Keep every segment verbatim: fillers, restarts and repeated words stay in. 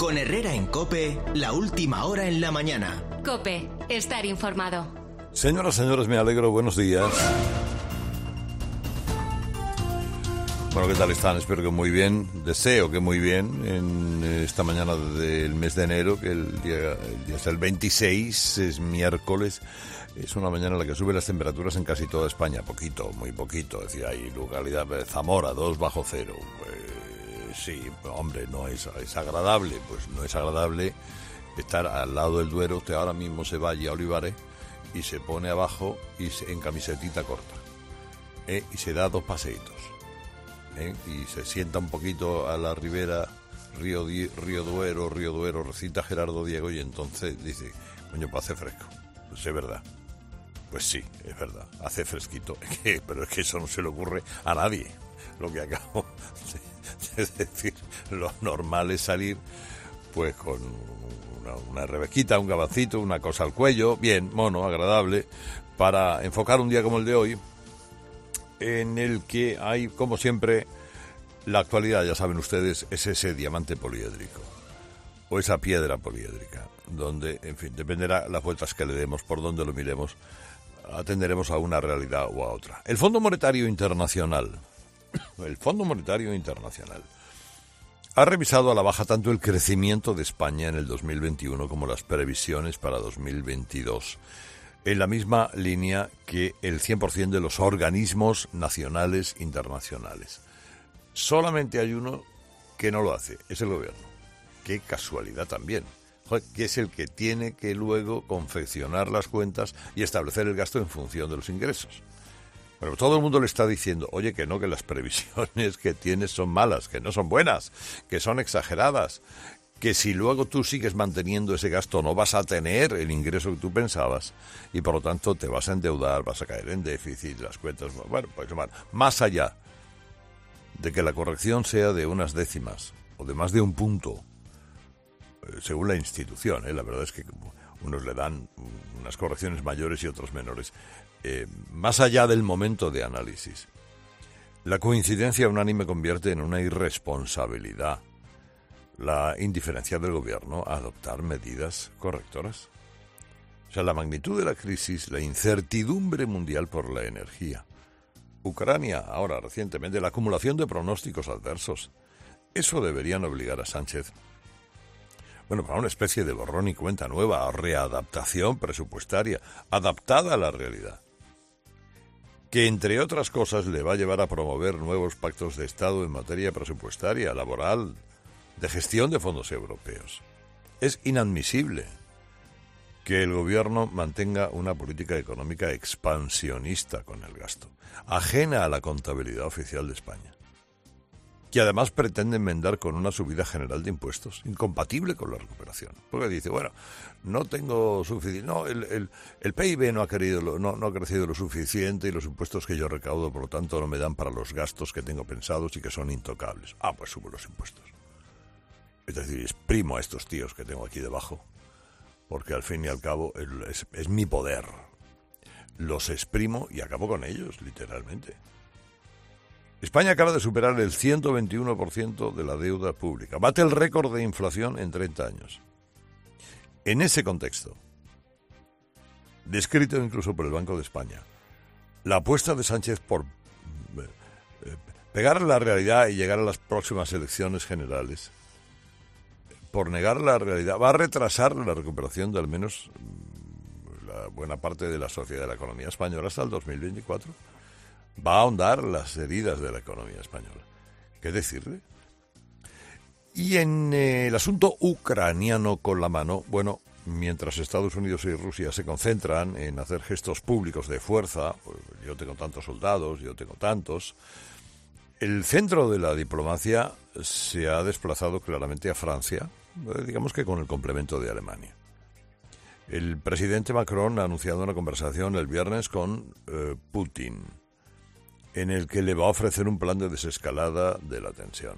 Con Herrera en COPE, la última hora en la mañana. COPE, estar informado. Señoras, señores, me alegro, buenos días. Bueno, ¿qué tal están? Espero que muy bien, deseo que muy bien en esta mañana del mes de enero, que el día, el día es el veintiséis, es miércoles. Es una mañana en la que suben las temperaturas en casi toda España, poquito, muy poquito. Es decir, hay localidad de Zamora, dos bajo cero. Pues, sí, hombre, no es, es agradable, pues no es agradable estar al lado del Duero. Usted ahora mismo se va allí a Olivares y se pone abajo y se, en camisetita corta, ¿eh? Y se da dos paseitos, ¿eh? Y se sienta un poquito a la ribera, Río, Di, Río Duero, Río Duero, recita Gerardo Diego y entonces dice, coño, pues hace fresco. Pues es verdad. Pues sí, es verdad, hace fresquito, pero es que eso no se le ocurre a nadie. Lo que acabo de decir, lo normal es salir pues con una, una rebequita, un gabacito, una cosa al cuello, bien, mono, agradable, para enfocar un día como el de hoy, en el que hay, como siempre, la actualidad, ya saben ustedes, es ese diamante poliédrico, o esa piedra poliédrica, donde, en fin, dependerá las vueltas que le demos, por donde lo miremos, atenderemos a una realidad o a otra. El Fondo Monetario Internacional, el Fondo Monetario Internacional, ha revisado a la baja tanto el crecimiento de España en el dos mil veintiuno como las previsiones para dos mil veintidós, en la misma línea que el cien por ciento de los organismos nacionales internacionales. Solamente hay uno que no lo hace, es el gobierno. Qué casualidad también. Que es el que tiene que luego confeccionar las cuentas y establecer el gasto en función de los ingresos. Bueno, todo el mundo le está diciendo, oye, que no, que las previsiones que tienes son malas, que no son buenas, que son exageradas, que si luego tú sigues manteniendo ese gasto no vas a tener el ingreso que tú pensabas y por lo tanto te vas a endeudar, vas a caer en déficit, las cuentas... Bueno, pues más allá de que la corrección sea de unas décimas o de más de un punto, según la institución, ¿eh? La verdad es que unos le dan unas correcciones mayores y otros menores. Eh, más allá del momento de análisis, la coincidencia unánime convierte en una irresponsabilidad la indiferencia del gobierno a adoptar medidas correctoras. O sea, la magnitud de la crisis, la incertidumbre mundial por la energía, Ucrania, ahora recientemente, la acumulación de pronósticos adversos, eso deberían obligar a Sánchez, bueno, para una especie de borrón y cuenta nueva, readaptación presupuestaria, adaptada a la realidad, que entre otras cosas le va a llevar a promover nuevos pactos de Estado en materia presupuestaria, laboral, de gestión de fondos europeos. Es inadmisible que el gobierno mantenga una política económica expansionista con el gasto, ajena a la contabilidad oficial de España, que además pretende enmendar con una subida general de impuestos, incompatible con la recuperación. Porque dice, bueno, no tengo suficiente, no, el, el, el P I B no ha, querido, no, no ha crecido lo suficiente y los impuestos que yo recaudo, por lo tanto, no me dan para los gastos que tengo pensados y que son intocables. Ah, pues subo los impuestos. Es decir, exprimo a estos tíos que tengo aquí debajo, porque al fin y al cabo es, es mi poder. Los exprimo y acabo con ellos, literalmente. España acaba de superar el ciento veintiuno por ciento de la deuda pública. Bate el récord de inflación en treinta años. En ese contexto, descrito incluso por el Banco de España, la apuesta de Sánchez por pegar la realidad y llegar a las próximas elecciones generales, por negar la realidad, va a retrasar la recuperación de al menos la buena parte de la sociedad de la economía española hasta el dos mil veinticuatro. Va a ahondar las heridas de la economía española. ¿Qué decirle? Y en eh, el asunto ucraniano con la mano, bueno, mientras Estados Unidos y Rusia se concentran en hacer gestos públicos de fuerza, pues yo tengo tantos soldados, yo tengo tantos, el centro de la diplomacia se ha desplazado claramente a Francia, digamos que con el complemento de Alemania. El presidente Macron ha anunciado una conversación el viernes con eh, Putin, en el que le va a ofrecer un plan de desescalada de la tensión.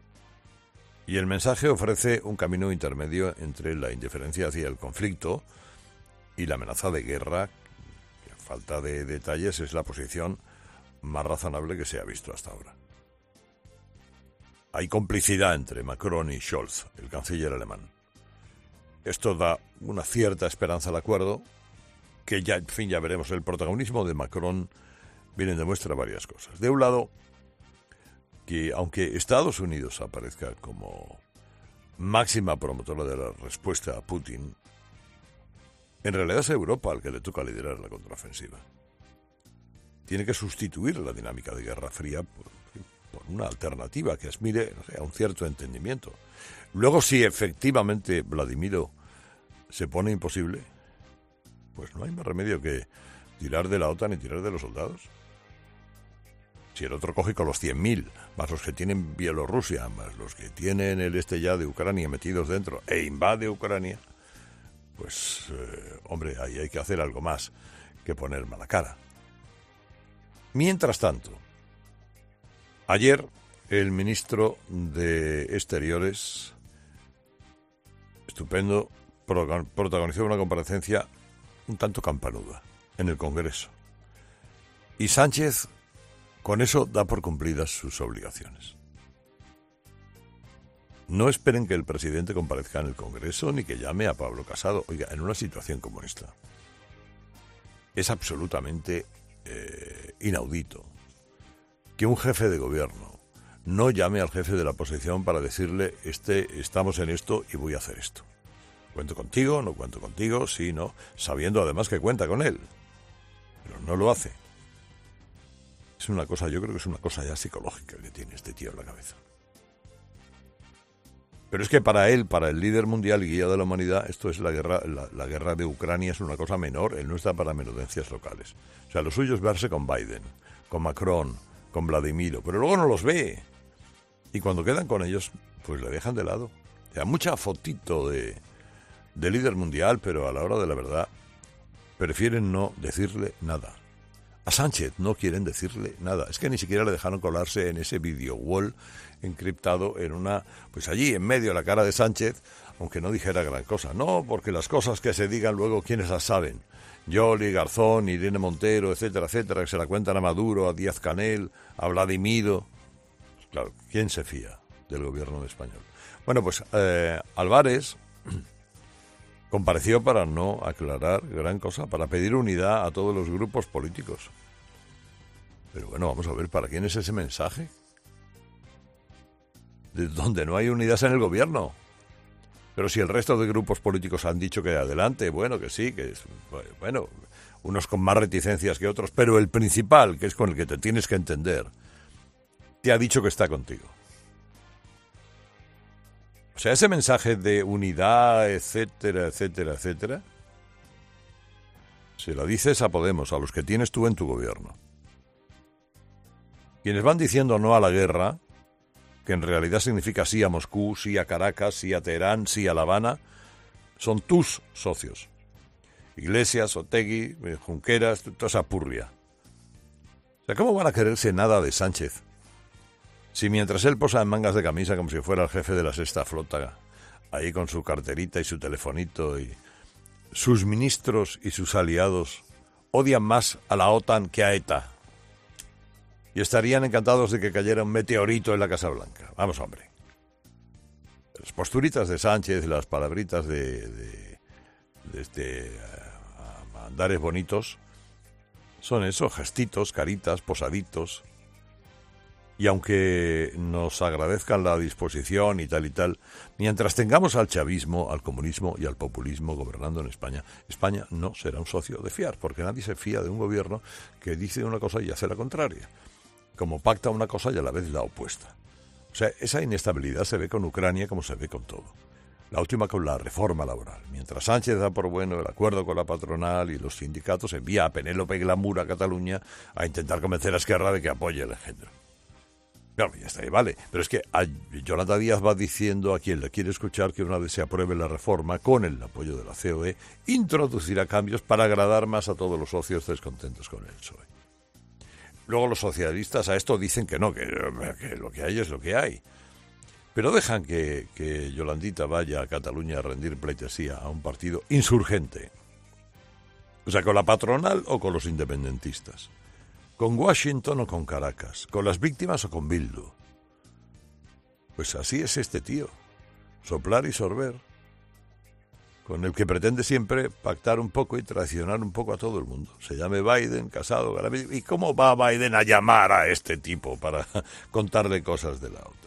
Y el mensaje ofrece un camino intermedio entre la indiferencia hacia el conflicto y la amenaza de guerra, que a falta de detalles es la posición más razonable que se ha visto hasta ahora. hay complicidad entre Macron y Scholz, el canciller alemán. Esto da una cierta esperanza al acuerdo, que ya, en fin, ya veremos. El protagonismo de Macron viene demuestra varias cosas. De un lado, que aunque Estados Unidos aparezca como máxima promotora de la respuesta a Putin, en realidad es Europa al que le toca liderar la contraofensiva. Tiene que sustituir la dinámica de Guerra Fría por, por una alternativa que aspire, no sé, a un cierto entendimiento. Luego, si efectivamente Vladimiro se pone imposible, pues no hay más remedio que tirar de la OTAN y tirar de los soldados. Si el otro coge con los cien mil, más los que tienen Bielorrusia, más los que tienen el este ya de Ucrania metidos dentro, e invade Ucrania, pues, eh, hombre, ahí hay que hacer algo más que poner mala cara. Mientras tanto, ayer el ministro de Exteriores, estupendo, protagonizó una comparecencia un tanto campanuda en el Congreso. Y Sánchez, con eso, da por cumplidas sus obligaciones. No esperen que el presidente comparezca en el Congreso ni que llame a Pablo Casado. Oiga, en una situación como esta, es absolutamente eh, inaudito que un jefe de gobierno no llame al jefe de la oposición para decirle, este, estamos en esto y voy a hacer esto. Cuento contigo, no cuento contigo, sí, no, sabiendo además que cuenta con él. Pero no lo hace. Es una cosa, yo creo que es una cosa ya psicológica que tiene este tío en la cabeza. Pero es que para él, para el líder mundial y guía de la humanidad, esto es la guerra, la, la guerra de Ucrania es una cosa menor, él no está para menudencias locales. O sea, lo suyo es verse con Biden, con Macron, con Vladimiro, pero luego no los ve. Y cuando quedan con ellos, pues le dejan de lado. O sea, mucha fotito de, de líder mundial, pero a la hora de la verdad prefieren no decirle nada. A Sánchez no quieren decirle nada. Es que ni siquiera le dejaron colarse en ese video wall encriptado en una, pues allí en medio de la cara de Sánchez, aunque no dijera gran cosa. No, porque las cosas que se digan luego, ¿quiénes las saben? Yoli, Garzón, Irene Montero, etcétera, etcétera, que se la cuentan a Maduro, a Díaz-Canel, a Vladimiro. Pues claro, ¿quién se fía del gobierno español? Bueno, pues eh, Álvarez compareció para no aclarar gran cosa, para pedir unidad a todos los grupos políticos. Pero bueno, vamos a ver, ¿para quién es ese mensaje? De donde no hay unidad en el gobierno. Pero si el resto de grupos políticos han dicho que adelante, bueno, que sí, que es, bueno, unos con más reticencias que otros, pero el principal, que es con el que te tienes que entender, te ha dicho que está contigo. O sea, ese mensaje de unidad, etcétera, etcétera, etcétera, se lo dices a Podemos, a los que tienes tú en tu gobierno. Quienes van diciendo no a la guerra, que en realidad significa sí a Moscú, sí a Caracas, sí a Teherán, sí a La Habana, son tus socios. Iglesias, Otegi, Junqueras, toda esa purria. O sea, ¿cómo van a quererse nada de Sánchez? Si mientras él posa en mangas de camisa como si fuera el jefe de la sexta flota, ahí con su carterita y su telefonito, y sus ministros y sus aliados odian más a la OTAN que a ETA. Y estarían encantados de que cayera un meteorito en la Casa Blanca. Vamos, hombre. Las posturitas de Sánchez y las palabritas de, de, de este uh, andares bonitos son eso, gestitos, caritas, posaditos. Y aunque nos agradezcan la disposición y tal y tal, mientras tengamos al chavismo, al comunismo y al populismo gobernando en España, España no será un socio de fiar, porque nadie se fía de un gobierno que dice una cosa y hace la contraria, como pacta una cosa y a la vez la opuesta. O sea, esa inestabilidad se ve con Ucrania como se ve con todo. La última con la reforma laboral. Mientras Sánchez da por bueno el acuerdo con la patronal y los sindicatos, envía a Penélope Glamour a Cataluña a intentar convencer a Esquerra de que apoye el engendro. Claro, ya está ahí, vale. Pero es que a Yolanda Díaz va diciendo a quien le quiere escuchar que una vez se apruebe la reforma, con el apoyo de la C O E, introducirá cambios para agradar más a todos los socios descontentos con el P S O E. Luego los socialistas a esto dicen que no, que, que lo que hay es lo que hay. Pero dejan que, que Yolandita vaya a Cataluña a rendir pleitesía a un partido insurgente. O sea, con la patronal o con los independentistas. Con Washington o con Caracas, con las víctimas o con Bildu. Pues así es este tío, soplar y sorber, con el que pretende siempre pactar un poco y traicionar un poco a todo el mundo. Se llame Biden, Casado, Garabello. ¿Y cómo va Biden a llamar a este tipo para contarle cosas de la OTAN?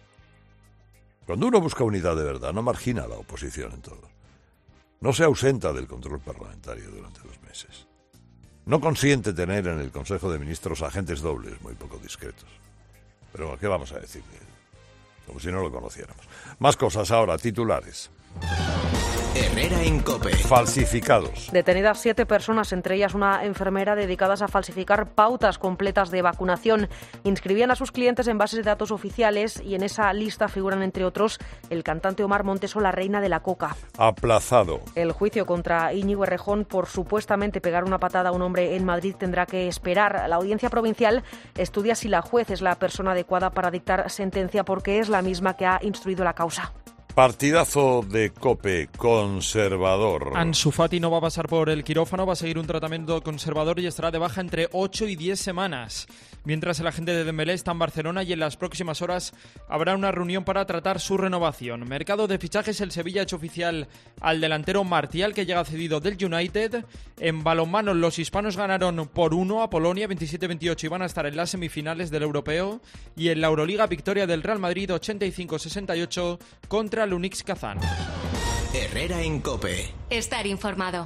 Cuando uno busca unidad de verdad, no margina a la oposición en todo. No se ausenta del control parlamentario durante dos meses. No consiente tener en el Consejo de Ministros agentes dobles muy poco discretos. Pero ¿qué vamos a decir de él? Como si no lo conociéramos. Más cosas ahora, titulares. Herrera en COPE. Falsificados. Detenidas siete personas, entre ellas una enfermera, dedicadas a falsificar pautas completas de vacunación. Inscribían a sus clientes en bases de datos oficiales y en esa lista figuran, entre otros, el cantante Omar Montes o la reina de la coca. Aplazado. El juicio contra Íñigo Errejón por supuestamente pegar una patada a un hombre en Madrid tendrá que esperar. La audiencia provincial estudia si la juez es la persona adecuada para dictar sentencia, porque es la misma que ha instruido la causa. Partidazo de COPE, conservador. Ansu Fati no va a pasar por el quirófano, va a seguir un tratamiento conservador y estará de baja entre ocho y diez semanas. Mientras el agente de Dembélé está en Barcelona y en las próximas horas habrá una reunión para tratar su renovación. Mercado de fichajes, el Sevilla ha hecho oficial al delantero Martial, que llega cedido del United. En balonmano, los hispanos ganaron por uno a Polonia, veintisiete veintiocho, y van a estar en las semifinales del Europeo. Y en la Euroliga, victoria del Real Madrid ochenta y cinco sesenta y ocho contra el Unix Kazán. Herrera en COPE. Estar informado.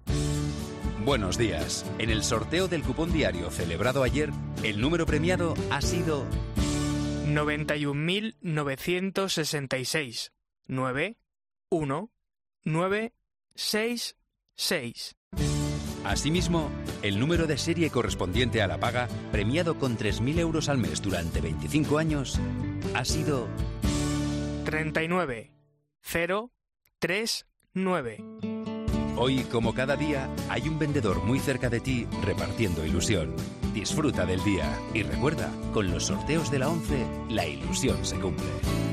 Buenos días. En el sorteo del cupón diario celebrado ayer, el número premiado ha sido noventa y un mil novecientos sesenta y seis. nueve uno nueve seis seis. Asimismo, el número de serie correspondiente a la paga, premiado con tres mil euros al mes durante veinticinco años, ha sido treinta y nueve cero tres nueve. Hoy, como cada día, hay un vendedor muy cerca de ti repartiendo ilusión. Disfruta del día y recuerda, con los sorteos de la ONCE, la ilusión se cumple.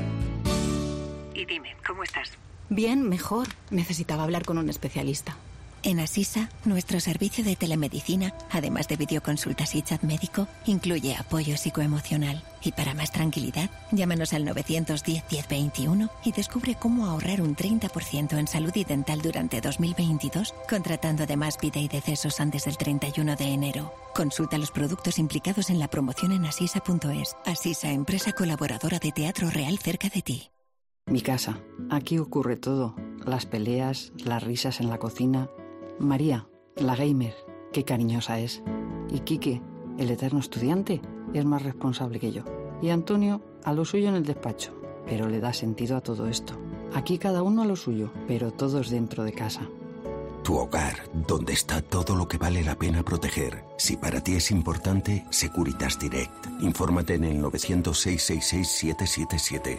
Y dime, ¿cómo estás? Bien, mejor. Necesitaba hablar con un especialista. En Asisa, nuestro servicio de telemedicina, además de videoconsultas y chat médico, incluye apoyo psicoemocional. Y para más tranquilidad, llámanos al nueve uno cero, diez veintiuno y descubre cómo ahorrar un treinta por ciento en salud y dental durante dos mil veintidós, contratando además vida y decesos antes del treinta y uno de enero. Consulta los productos implicados en la promoción en asisa punto es. Asisa, empresa colaboradora de Teatro Real cerca de ti. Mi casa. Aquí ocurre todo. Las peleas, las risas en la cocina. María, la gamer, qué cariñosa es. Y Quique, el eterno estudiante, es más responsable que yo. Y Antonio, a lo suyo en el despacho, pero le da sentido a todo esto. Aquí cada uno a lo suyo, pero todos dentro de casa. Tu hogar, donde está todo lo que vale la pena proteger. Si para ti es importante, Securitas Direct. Infórmate en el nueve cero cero, seis seis seis, siete siete siete.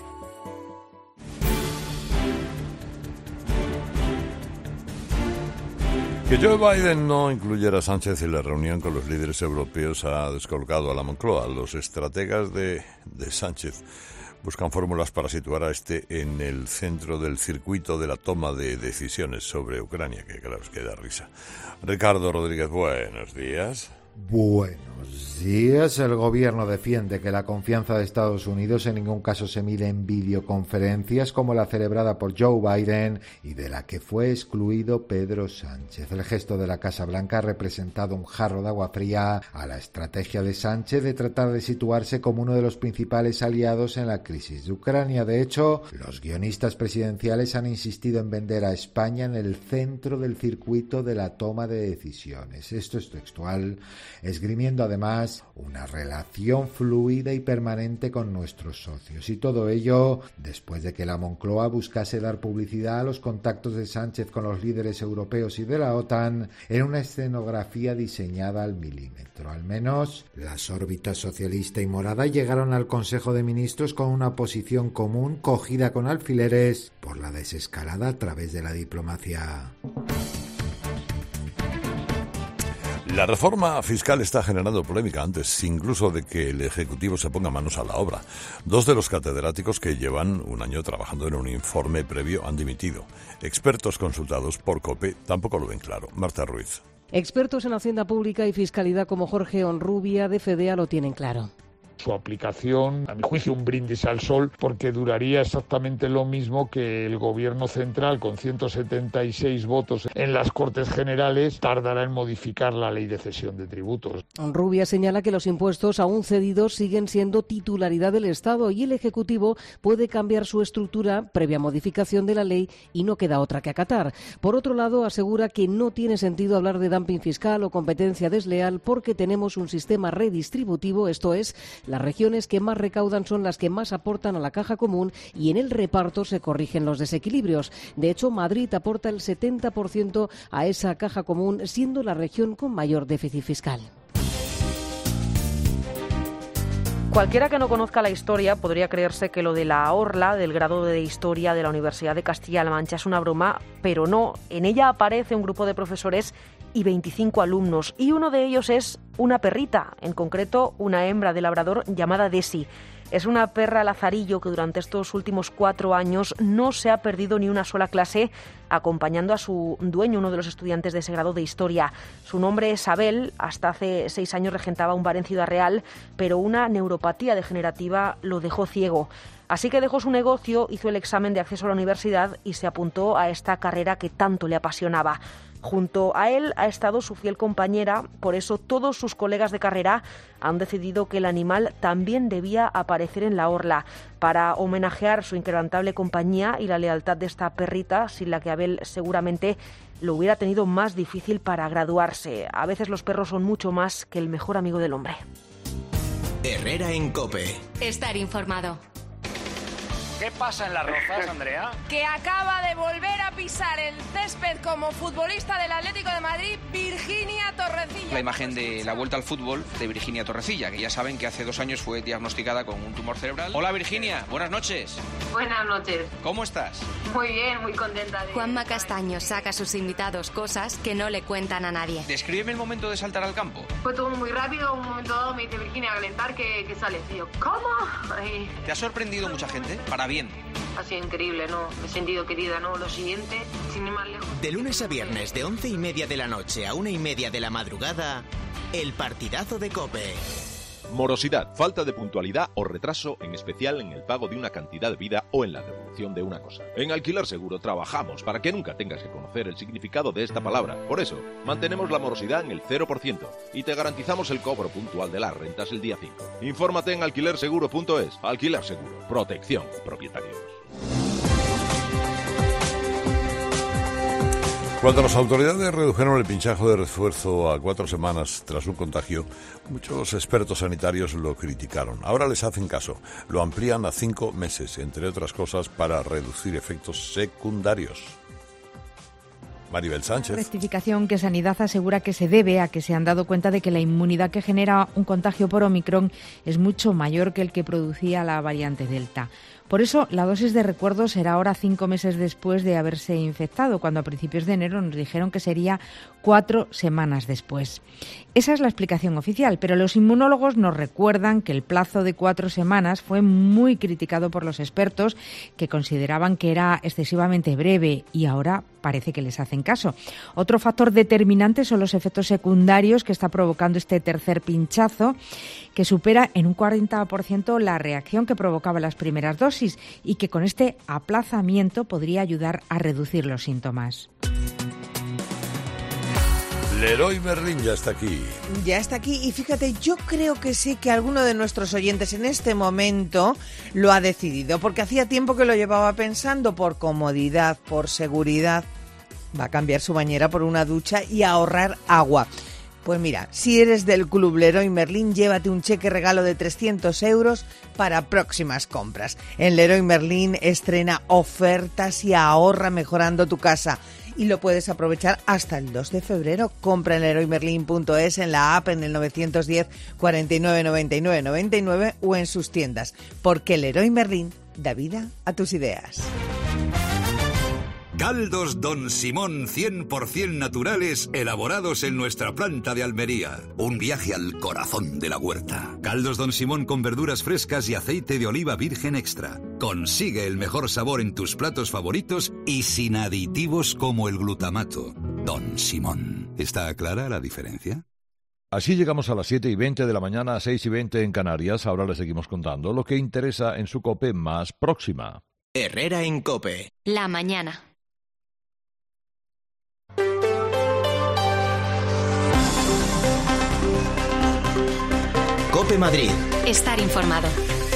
Que Joe Biden no incluyera a Sánchez en la reunión con los líderes europeos ha descolgado a la Moncloa. Los estrategas de, de Sánchez buscan fórmulas para situar a este en el centro del circuito de la toma de decisiones sobre Ucrania, que claro, es que da risa. Ricardo Rodríguez, buenos días. Buenos días. El gobierno defiende que la confianza de Estados Unidos en ningún caso se mide en videoconferencias como la celebrada por Joe Biden y de la que fue excluido Pedro Sánchez. El gesto de la Casa Blanca ha representado un jarro de agua fría a la estrategia de Sánchez de tratar de situarse como uno de los principales aliados en la crisis de Ucrania. De hecho, los guionistas presidenciales han insistido en vender a España en el centro del circuito de la toma de decisiones. Esto es textual, esgrimiendo además una relación fluida y permanente con nuestros socios. Y todo ello después de que la Moncloa buscase dar publicidad a los contactos de Sánchez con los líderes europeos y de la OTAN en una escenografía diseñada al milímetro. Al menos las órbitas socialista y morada llegaron al Consejo de Ministros con una posición común cogida con alfileres por la desescalada a través de la diplomacia. La reforma fiscal está generando polémica antes incluso de que el Ejecutivo se ponga manos a la obra. Dos de los catedráticos que llevan un año trabajando en un informe previo han dimitido. Expertos consultados por COPE tampoco lo ven claro. Marta Ruiz. Expertos en Hacienda Pública y Fiscalidad como Jorge Honrubia de FEDEA lo tienen claro. Su aplicación, a mi juicio, un brindis al sol, porque duraría exactamente lo mismo que el gobierno central, con ciento setenta y seis votos en las Cortes Generales, tardará en modificar la ley de cesión de tributos. Rubia señala que los impuestos aún cedidos siguen siendo titularidad del Estado y el Ejecutivo puede cambiar su estructura previa modificación de la ley y no queda otra que acatar. Por otro lado, asegura que no tiene sentido hablar de dumping fiscal o competencia desleal porque tenemos un sistema redistributivo, esto es, las regiones que más recaudan son las que más aportan a la caja común y en el reparto se corrigen los desequilibrios. De hecho, Madrid aporta el setenta por ciento a esa caja común, siendo la región con mayor déficit fiscal. Cualquiera que no conozca la historia podría creerse que lo de la orla del grado de Historia de la Universidad de Castilla-La Mancha es una broma, pero no. En ella aparece un grupo de profesores y veinticinco alumnos, y uno de ellos es una perrita, en concreto una hembra de labrador llamada Desi. Es una perra lazarillo que durante estos últimos cuatro años no se ha perdido ni una sola clase, acompañando a su dueño, uno de los estudiantes de ese grado de Historia. Su nombre es Abel, hasta hace seis años regentaba un bar en Ciudad Real, pero una neuropatía degenerativa lo dejó ciego. Así que dejó su negocio, hizo el examen de acceso a la universidad y se apuntó a esta carrera que tanto le apasionaba. Junto a él ha estado su fiel compañera, por eso todos sus colegas de carrera han decidido que el animal también debía aparecer en la orla para homenajear su inquebrantable compañía y la lealtad de esta perrita, sin la que Abel seguramente lo hubiera tenido más difícil para graduarse. A veces los perros son mucho más que el mejor amigo del hombre. Herrera en COPE. Estar informado. ¿Qué pasa en Las Rozas, Andrea? Que acaba de volver a pisar el césped como futbolista del Atlético de Madrid, Virginia Torrecilla. La imagen de la vuelta al fútbol de Virginia Torrecilla, que ya saben que hace dos años fue diagnosticada con un tumor cerebral. Hola Virginia, buenas noches. Buenas noches. ¿Cómo estás? Muy bien, muy contenta de... Juanma Castaño saca a sus invitados cosas que no le cuentan a nadie. Descríbeme el momento de saltar al campo. Fue todo muy rápido, un momento dado me dice Virginia a calentar que, que sales. Y yo, ¿cómo? Ay. ¿Te ha sorprendido mucha gente? Para bien. Ha sido increíble, ¿no? Me he sentido querida, ¿no? Lo siguiente, sin ir más lejos. De lunes a viernes, de once y media de la noche a una y media de la madrugada, el partidazo de COPE. Morosidad, falta de puntualidad o retraso, en especial en el pago de una cantidad de vida o en la devolución de una cosa. En Alquiler Seguro trabajamos para que nunca tengas que conocer el significado de esta palabra. Por eso, mantenemos la morosidad en el cero por ciento y te garantizamos el cobro puntual de las rentas el día cinco. Infórmate en alquiler seguro punto es. Alquiler Seguro. Protección a propietarios. Cuando las autoridades redujeron el pinchazo de refuerzo a cuatro semanas tras un contagio, muchos expertos sanitarios lo criticaron. Ahora les hacen caso. Lo amplían a cinco meses, entre otras cosas, para reducir efectos secundarios. Maribel Sánchez. Rectificación que Sanidad asegura que se debe a que se han dado cuenta de que la inmunidad que genera un contagio por Omicron es mucho mayor que el que producía la variante Delta. Por eso, la dosis de recuerdo será ahora cinco meses después de haberse infectado, cuando a principios de enero nos dijeron que sería cuatro semanas después. Esa es la explicación oficial, pero los inmunólogos nos recuerdan que el plazo de cuatro semanas fue muy criticado por los expertos, que consideraban que era excesivamente breve, y ahora parece que les hacen caso. Otro factor determinante son los efectos secundarios que está provocando este tercer pinchazo, que supera en un cuarenta por ciento la reacción que provocaba las primeras dosis y que con este aplazamiento podría ayudar a reducir los síntomas. Leroy Merlin ya está aquí. Ya está aquí y fíjate, yo creo que sí que alguno de nuestros oyentes en este momento lo ha decidido, porque hacía tiempo que lo llevaba pensando. Por comodidad, por seguridad, va a cambiar su bañera por una ducha y a ahorrar agua. Pues mira, si eres del Club Leroy Merlin, llévate un cheque regalo de trescientos euros para próximas compras. En Leroy Merlin estrena ofertas y ahorra mejorando tu casa. Y lo puedes aprovechar hasta el dos de febrero. Compra en leroy merlin punto es, en la app, en el nueve uno cero, cuarenta y nueve, noventa y nueve, noventa y nueve o en sus tiendas. Porque Leroy Merlin da vida a tus ideas. Caldos Don Simón cien por ciento naturales, elaborados en nuestra planta de Almería. Un viaje al corazón de la huerta. Caldos Don Simón con verduras frescas y aceite de oliva virgen extra. Consigue el mejor sabor en tus platos favoritos y sin aditivos como el glutamato. Don Simón. ¿Está clara la diferencia? Así llegamos a las siete y veinte de la mañana, a seis y veinte en Canarias. Ahora les seguimos contando lo que interesa en su COPE más próxima. Herrera en COPE. La mañana. COPE Madrid. Estar informado.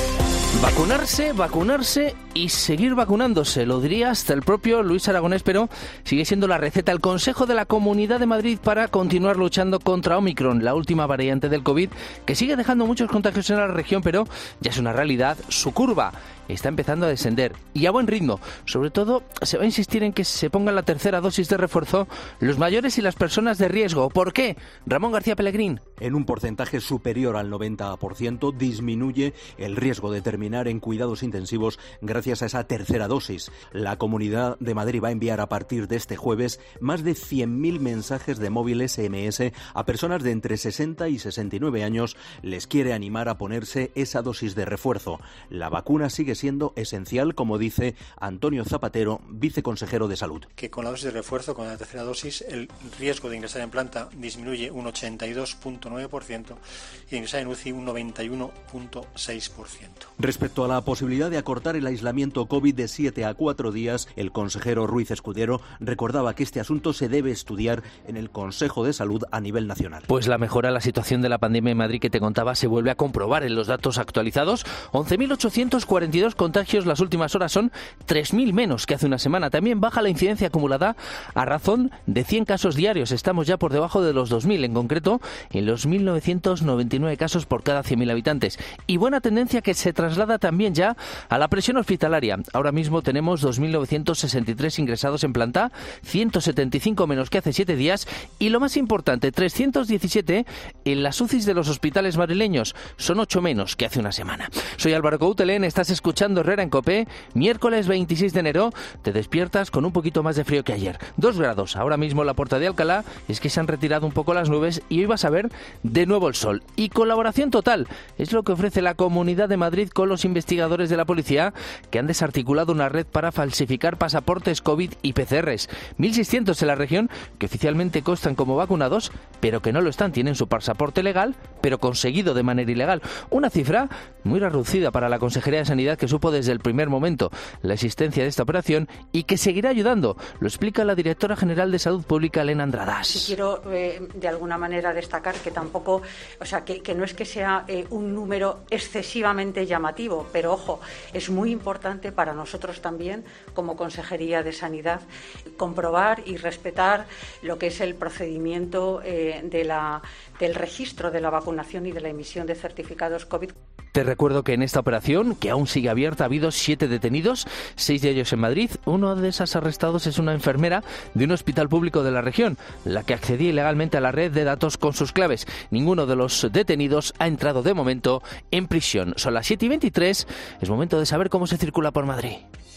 Vacunarse, vacunarse y seguir vacunándose, lo diría hasta el propio Luis Aragonés, pero sigue siendo la receta. El Consejo de la Comunidad de Madrid para continuar luchando contra Omicron, la última variante del COVID, que sigue dejando muchos contagios en la región, pero ya es una realidad. Su curva está empezando a descender y a buen ritmo. Sobre todo se va a insistir en que se ponga la tercera dosis de refuerzo los mayores y las personas de riesgo. ¿Por qué? Ramón García Pellegrín. En un porcentaje superior al noventa por ciento disminuye el riesgo de terminar en cuidados intensivos gracias a esa tercera dosis. La Comunidad de Madrid va a enviar a partir de este jueves más de cien mil mensajes de móvil ese eme ese a personas de entre sesenta y sesenta y nueve años. Les quiere animar a ponerse esa dosis de refuerzo. La vacuna sigue siendo esencial, como dice Antonio Zapatero, viceconsejero de Salud. Que con la dosis de refuerzo, con la tercera dosis, el riesgo de ingresar en planta disminuye un ochenta y dos punto nueve por ciento y de ingresar en U C I un noventa y uno punto seis por ciento. Respecto a la posibilidad de acortar el aislamiento COVID de siete a cuatro días, el consejero Ruiz Escudero recordaba que este asunto se debe estudiar en el Consejo de Salud a nivel nacional. Pues la mejora en la situación de la pandemia en Madrid que te contaba se vuelve a comprobar en los datos actualizados. once mil ochocientos cuarenta y dos contagios las últimas horas, son tres mil menos que hace una semana. También baja la incidencia acumulada a razón de cien casos diarios. Estamos ya por debajo de los dos mil, en concreto en los mil novecientos noventa y nueve casos por cada cien mil habitantes. Y buena tendencia que se traslada también ya a la presión hospitalaria. Ahora mismo tenemos dos mil novecientos sesenta y tres ingresados en planta, ciento setenta y cinco menos que hace siete días y lo más importante, trescientos diecisiete en las U C Is de los hospitales madrileños. Son ocho menos que hace una semana. Soy Álvaro Coutelén, estás escuchando Herrera en COPE. Miércoles veintiséis de enero, te despiertas con un poquito más de frío que ayer. Dos grados. Ahora mismo en la Puerta de Alcalá es que se han retirado un poco las nubes y hoy vas a ver de nuevo el sol. Y colaboración total es lo que ofrece la Comunidad de Madrid con los investigadores de la policía que han desarticulado una red para falsificar pasaportes COVID y P C Rs. mil seiscientos en la región que oficialmente constan como vacunados, pero que no lo están. Tienen su pasaporte legal, pero conseguido de manera ilegal. Una cifra muy reducida para la Consejería de Sanidad, que supo desde el primer momento la existencia de esta operación y que seguirá ayudando. Lo explica la directora general de Salud Pública, Elena Andradas. Sí, quiero eh, de alguna manera destacar que tampoco, o sea, que, que no es que sea eh, un número excesivamente llamativo, pero ojo, es muy importante para nosotros también, como Consejería de Sanidad, comprobar y respetar lo que es el procedimiento eh, de la, del registro de la vacunación y de la emisión de certificados COVID. Te recuerdo que en esta operación, que aún sigue abierta, ha habido siete detenidos, seis de ellos en Madrid. Uno de esos arrestados es una enfermera de un hospital público de la región, la que accedía ilegalmente a la red de datos con sus claves. Ninguno de los detenidos ha entrado de momento en prisión. Son las siete y veintitrés, es momento de saber cómo se circula por Madrid.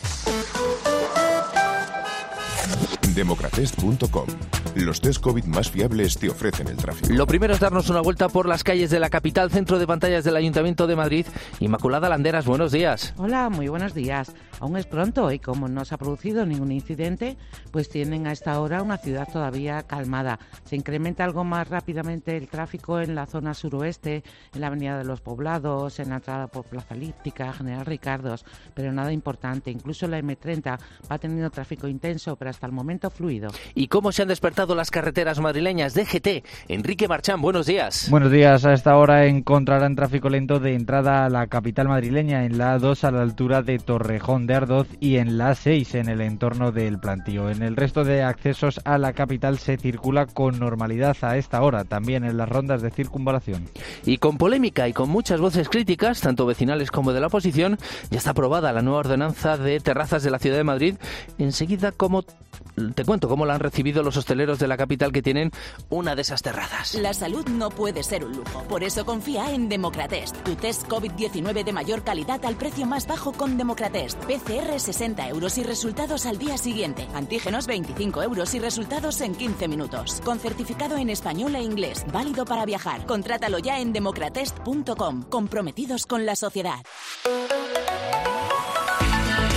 Democratest punto com. Los test COVID más fiables te ofrecen el tráfico. Lo primero es darnos una vuelta por las calles de la capital. Centro de pantallas del Ayuntamiento de Madrid. Inmaculada Landeras, buenos días. Hola, muy buenos días. Aún es pronto y como no se ha producido ningún incidente, pues tienen a esta hora una ciudad todavía calmada. Se incrementa algo más rápidamente el tráfico en la zona suroeste, en la Avenida de los Poblados, en la entrada por Plaza Elíptica, General Ricardos, pero nada importante. Incluso la eme treinta va teniendo tráfico intenso, pero hasta el momento fluido. ¿Y cómo se han despertado las carreteras madrileñas? D G T, Enrique Marchán, buenos días. Buenos días. A esta hora encontrarán tráfico lento de entrada a la capital madrileña en la A dos a la altura de Torrejón de Ardoz y en la A seis en el entorno del Plantío. En el resto de accesos a la capital se circula con normalidad a esta hora, también en las rondas de circunvalación. Y con polémica y con muchas voces críticas, tanto vecinales como de la oposición, ya está aprobada la nueva ordenanza de terrazas de la Ciudad de Madrid. Enseguida, como te cuento cómo la han recibido los hosteleros de la capital que tienen una de esas terrazas. La salud no puede ser un lujo, por eso confía en Democratest, tu test COVID diecinueve de mayor calidad al precio más bajo con Democratest. P C R sesenta euros y resultados al día siguiente. Antígenos veinticinco euros y resultados en quince minutos. Con certificado en español e inglés, válido para viajar. Contrátalo ya en democratest punto com. Comprometidos con la sociedad.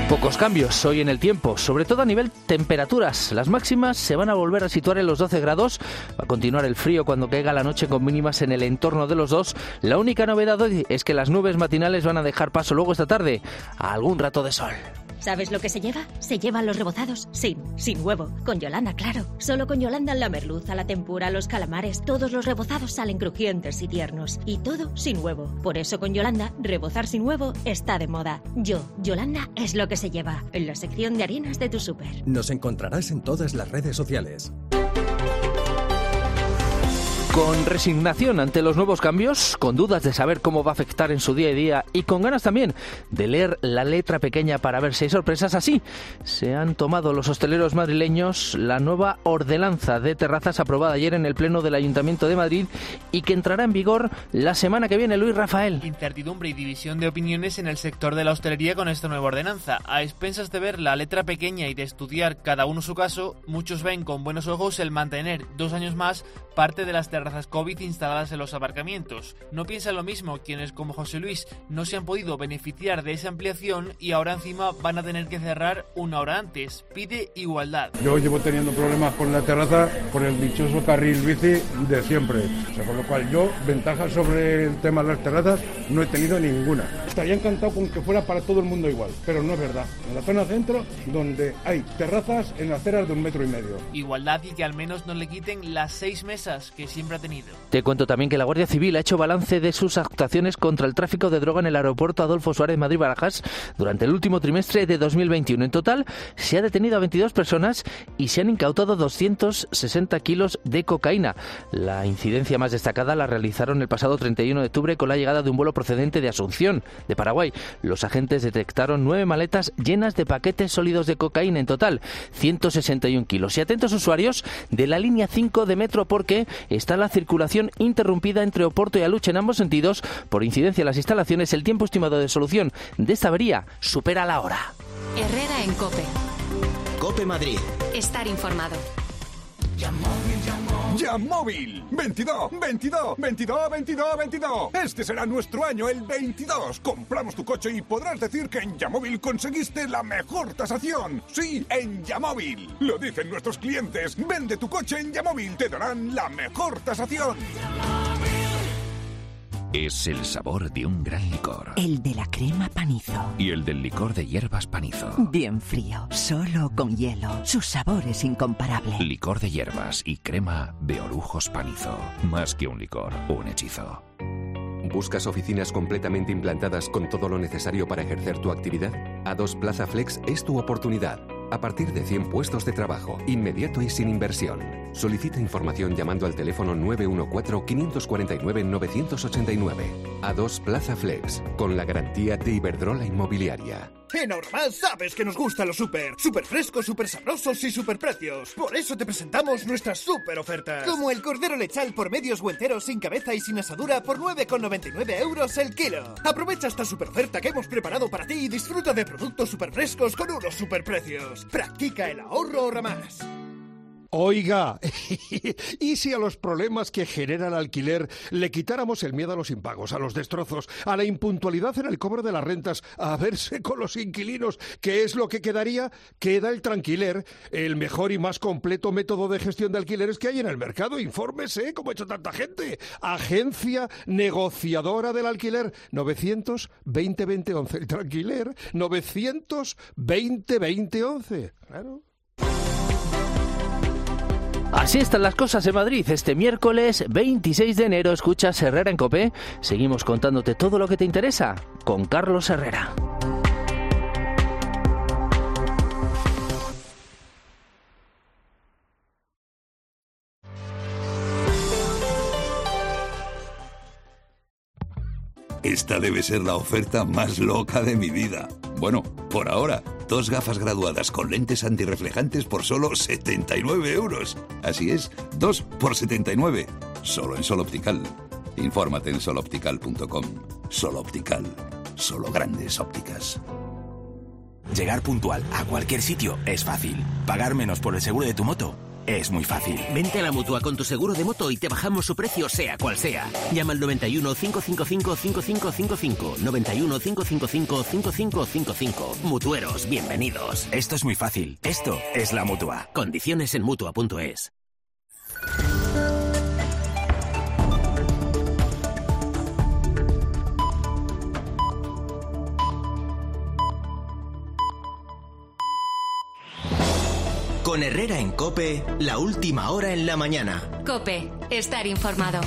Pocos cambios hoy en el tiempo, sobre todo a nivel temperaturas. Las máximas se van a volver a situar en los doce grados. Va a continuar el frío cuando caiga la noche con mínimas en el entorno de los dos. La única novedad hoy es que las nubes matinales van a dejar paso luego esta tarde a algún rato de sol. ¿Sabes lo que se lleva? Se llevan los rebozados sin, sin huevo. Con Yolanda, claro. Solo con Yolanda la merluza, la tempura, los calamares, todos los rebozados salen crujientes y tiernos. Y todo sin huevo. Por eso con Yolanda, rebozar sin huevo está de moda. Yo, Yolanda, es lo que se lleva. En la sección de harinas de tu súper. Nos encontrarás en todas las redes sociales. Con resignación ante los nuevos cambios, con dudas de saber cómo va a afectar en su día a día y con ganas también de leer la letra pequeña para ver si hay sorpresas, así se han tomado los hosteleros madrileños la nueva ordenanza de terrazas aprobada ayer en el Pleno del Ayuntamiento de Madrid y que entrará en vigor la semana que viene. Luis Rafael. Incertidumbre y división de opiniones en el sector de la hostelería con esta nueva ordenanza. A expensas de ver la letra pequeña y de estudiar cada uno su caso, muchos ven con buenos ojos el mantener dos años más parte de las terrazas COVID instaladas en los aparcamientos. No piensan lo mismo quienes, como José Luis, no se han podido beneficiar de esa ampliación y ahora encima van a tener que cerrar una hora antes. Pide igualdad. Yo llevo teniendo problemas con la terraza por el dichoso carril bici de siempre. O sea, con lo cual yo, ventajas sobre el tema de las terrazas, no he tenido ninguna. Estaría encantado con que fuera para todo el mundo igual, pero no es verdad. En la zona centro, donde hay terrazas en aceras de un metro y medio. Igualdad y que al menos no le quiten las seis mesas que siempre ha tenido. Te cuento también que la Guardia Civil ha hecho balance de sus actuaciones contra el tráfico de droga en el aeropuerto Adolfo Suárez Madrid-Barajas durante el último trimestre de dos mil veintiuno. En total se ha detenido a veintidós personas y se han incautado doscientos sesenta kilos de cocaína. La incidencia más destacada la realizaron el pasado treinta y uno de octubre con la llegada de un vuelo procedente de Asunción, de Paraguay. Los agentes detectaron nueve maletas llenas de paquetes sólidos de cocaína, en total ciento sesenta y un kilos. Y atentos usuarios de la línea cinco de metro porque está la circulación interrumpida entre Oporto y Aluche en ambos sentidos por incidencia en las instalaciones. El tiempo estimado de solución de esta avería supera la hora. Herrera en COPE. COPE Madrid. Estar informado. Yamóvil. veintidós, veintidós, veintidós, veintidós, veintidós. Este será nuestro año, el veintidós. Compramos tu coche y podrás decir que en Yamóvil conseguiste la mejor tasación. Sí, en Yamóvil. Lo dicen nuestros clientes. Vende tu coche en Yamóvil. Te darán la mejor tasación. Es el sabor de un gran licor. El de la crema Panizo. Y el del licor de hierbas Panizo. Bien frío, solo con hielo. Su sabor es incomparable. Licor de hierbas y crema de Orujos Panizo. Más que un licor, un hechizo. ¿Buscas oficinas completamente implantadas con todo lo necesario para ejercer tu actividad? A dos Plaza Flex es tu oportunidad. A partir de cien puestos de trabajo, inmediato y sin inversión. Solicita información llamando al teléfono nueve uno cuatro, cinco cuatro nueve, nueve ocho nueve. A dos Plaza Flex, con la garantía de Iberdrola Inmobiliaria. En Ahorramás sabes que nos gustan los súper. Súper frescos, súper sabrosos y súper precios. Por eso te presentamos nuestras súper ofertas. Como el cordero lechal por medios o enteros sin cabeza y sin asadura por nueve con noventa y nueve euros el kilo. Aprovecha esta super oferta que hemos preparado para ti y disfruta de productos súper frescos con unos súper precios. Practica el ahorro Ahorramás. Oiga, ¿y si a los problemas que genera el alquiler le quitáramos el miedo a los impagos, a los destrozos, a la impuntualidad en el cobro de las rentas, a verse con los inquilinos? ¿Qué es lo que quedaría? Queda el Tranquiler, el mejor y más completo método de gestión de alquileres que hay en el mercado. Infórmese, como ha hecho tanta gente. Agencia negociadora del alquiler, novecientos veinte veinte once. El Tranquiler, novecientos veinte veinte once. Claro. Así están las cosas en Madrid. Este miércoles veintiséis de enero escuchas Herrera en COPE. Seguimos contándote todo lo que te interesa con Carlos Herrera. Esta debe ser la oferta más loca de mi vida. Bueno, por ahora, dos gafas graduadas con lentes antirreflejantes por solo setenta y nueve euros. Así es, dos por setenta y nueve. Solo en Sol Optical. Infórmate en sol optical punto com. Sol Optical. Solo grandes ópticas. Llegar puntual a cualquier sitio es fácil. Pagar menos por el seguro de tu moto Es muy fácil. Vente a la Mutua con tu seguro de moto y te bajamos su precio sea cual sea. Llama al noventa y uno, cinco cinco cinco, cinco cinco cinco cinco. noventa y uno, cinco cinco cinco, cinco cinco cinco cinco. Mutueros, bienvenidos. Esto es muy fácil. Esto es la Mutua. Condiciones en mutua punto es. Con Herrera en COPE, la última hora en la mañana. COPE, estar informado.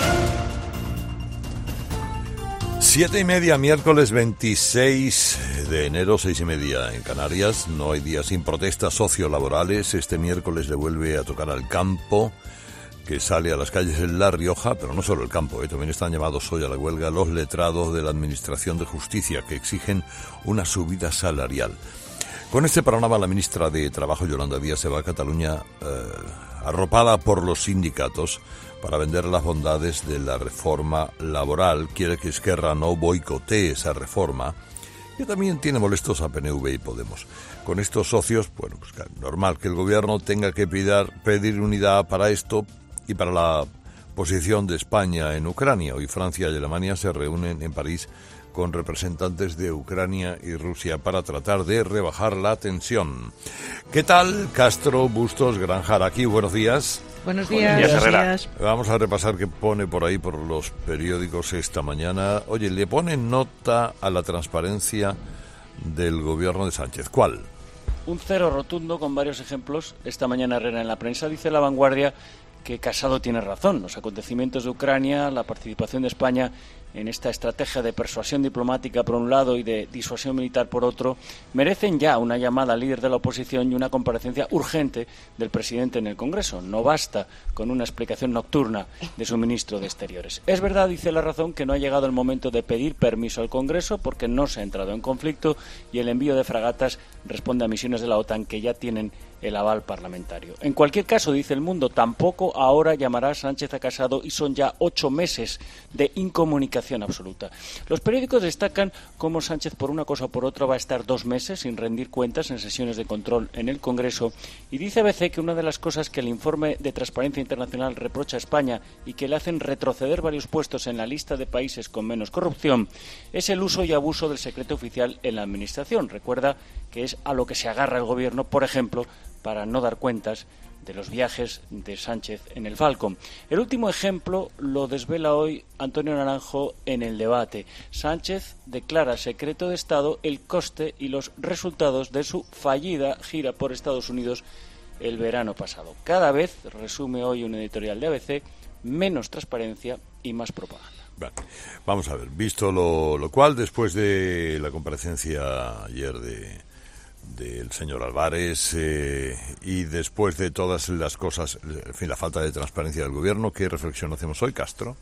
Siete y media, miércoles veintiséis de enero, seis y media en Canarias. No hay día sin protestas sociolaborales. Este miércoles le vuelve a tocar al campo, que sale a las calles en La Rioja, pero no solo el campo, ¿eh? También están llamados hoy a la huelga los letrados de la Administración de Justicia, que exigen una subida salarial. Con este panorama, la ministra de Trabajo, Yolanda Díaz, se va a Cataluña eh, arropada por los sindicatos para vender las bondades de la reforma laboral. Quiere que Esquerra no boicotee esa reforma, que también tiene molestos a P N V y Podemos. Con estos socios, bueno, pues normal que el gobierno tenga que pedir, pedir unidad para esto y para la posición de España en Ucrania. Hoy Francia y Alemania se reúnen en París con representantes de Ucrania y Rusia para tratar de rebajar la tensión. ¿Qué tal? Castro, Bustos, Granjar, aquí, buenos días. Buenos días. Buenos días. Vamos a repasar qué pone por ahí por los periódicos esta mañana. Oye, le ponen nota a la transparencia del gobierno de Sánchez. ¿Cuál? Un cero rotundo con varios ejemplos. Esta mañana Herrera en la prensa dice La Vanguardia que Casado tiene razón. Los acontecimientos de Ucrania, la participación de España en esta estrategia de persuasión diplomática por un lado y de disuasión militar por otro, merecen ya una llamada al líder de la oposición y una comparecencia urgente del presidente en el Congreso. No basta con una explicación nocturna de su ministro de Exteriores. Es verdad, dice La Razón, que no ha llegado el momento de pedir permiso al Congreso porque no se ha entrado en conflicto y el envío de fragatas responde a misiones de la OTAN que ya tienen el aval parlamentario. En cualquier caso, dice El Mundo, tampoco ahora llamará Sánchez a Casado y son ya ocho meses de incomunicación absoluta. Los periódicos destacan cómo Sánchez, por una cosa o por otra, va a estar dos meses sin rendir cuentas en sesiones de control en el Congreso, y dice A B C que una de las cosas que el informe de Transparencia Internacional reprocha a España y que le hacen retroceder varios puestos en la lista de países con menos corrupción es el uso y abuso del secreto oficial en la Administración. Recuerda que es a lo que se agarra el Gobierno, por ejemplo, para no dar cuentas de los viajes de Sánchez en el Falcon. El último ejemplo lo desvela hoy Antonio Naranjo en El Debate. Sánchez declara secreto de Estado el coste y los resultados de su fallida gira por Estados Unidos el verano pasado. Cada vez, resume hoy un editorial de A B C, menos transparencia y más propaganda. Bueno, vamos a ver, visto lo, lo cual, después de la comparecencia ayer de del señor Álvarez eh, y después de todas las cosas, en fin, la falta de transparencia del gobierno, ¿qué reflexión hacemos hoy, Castro?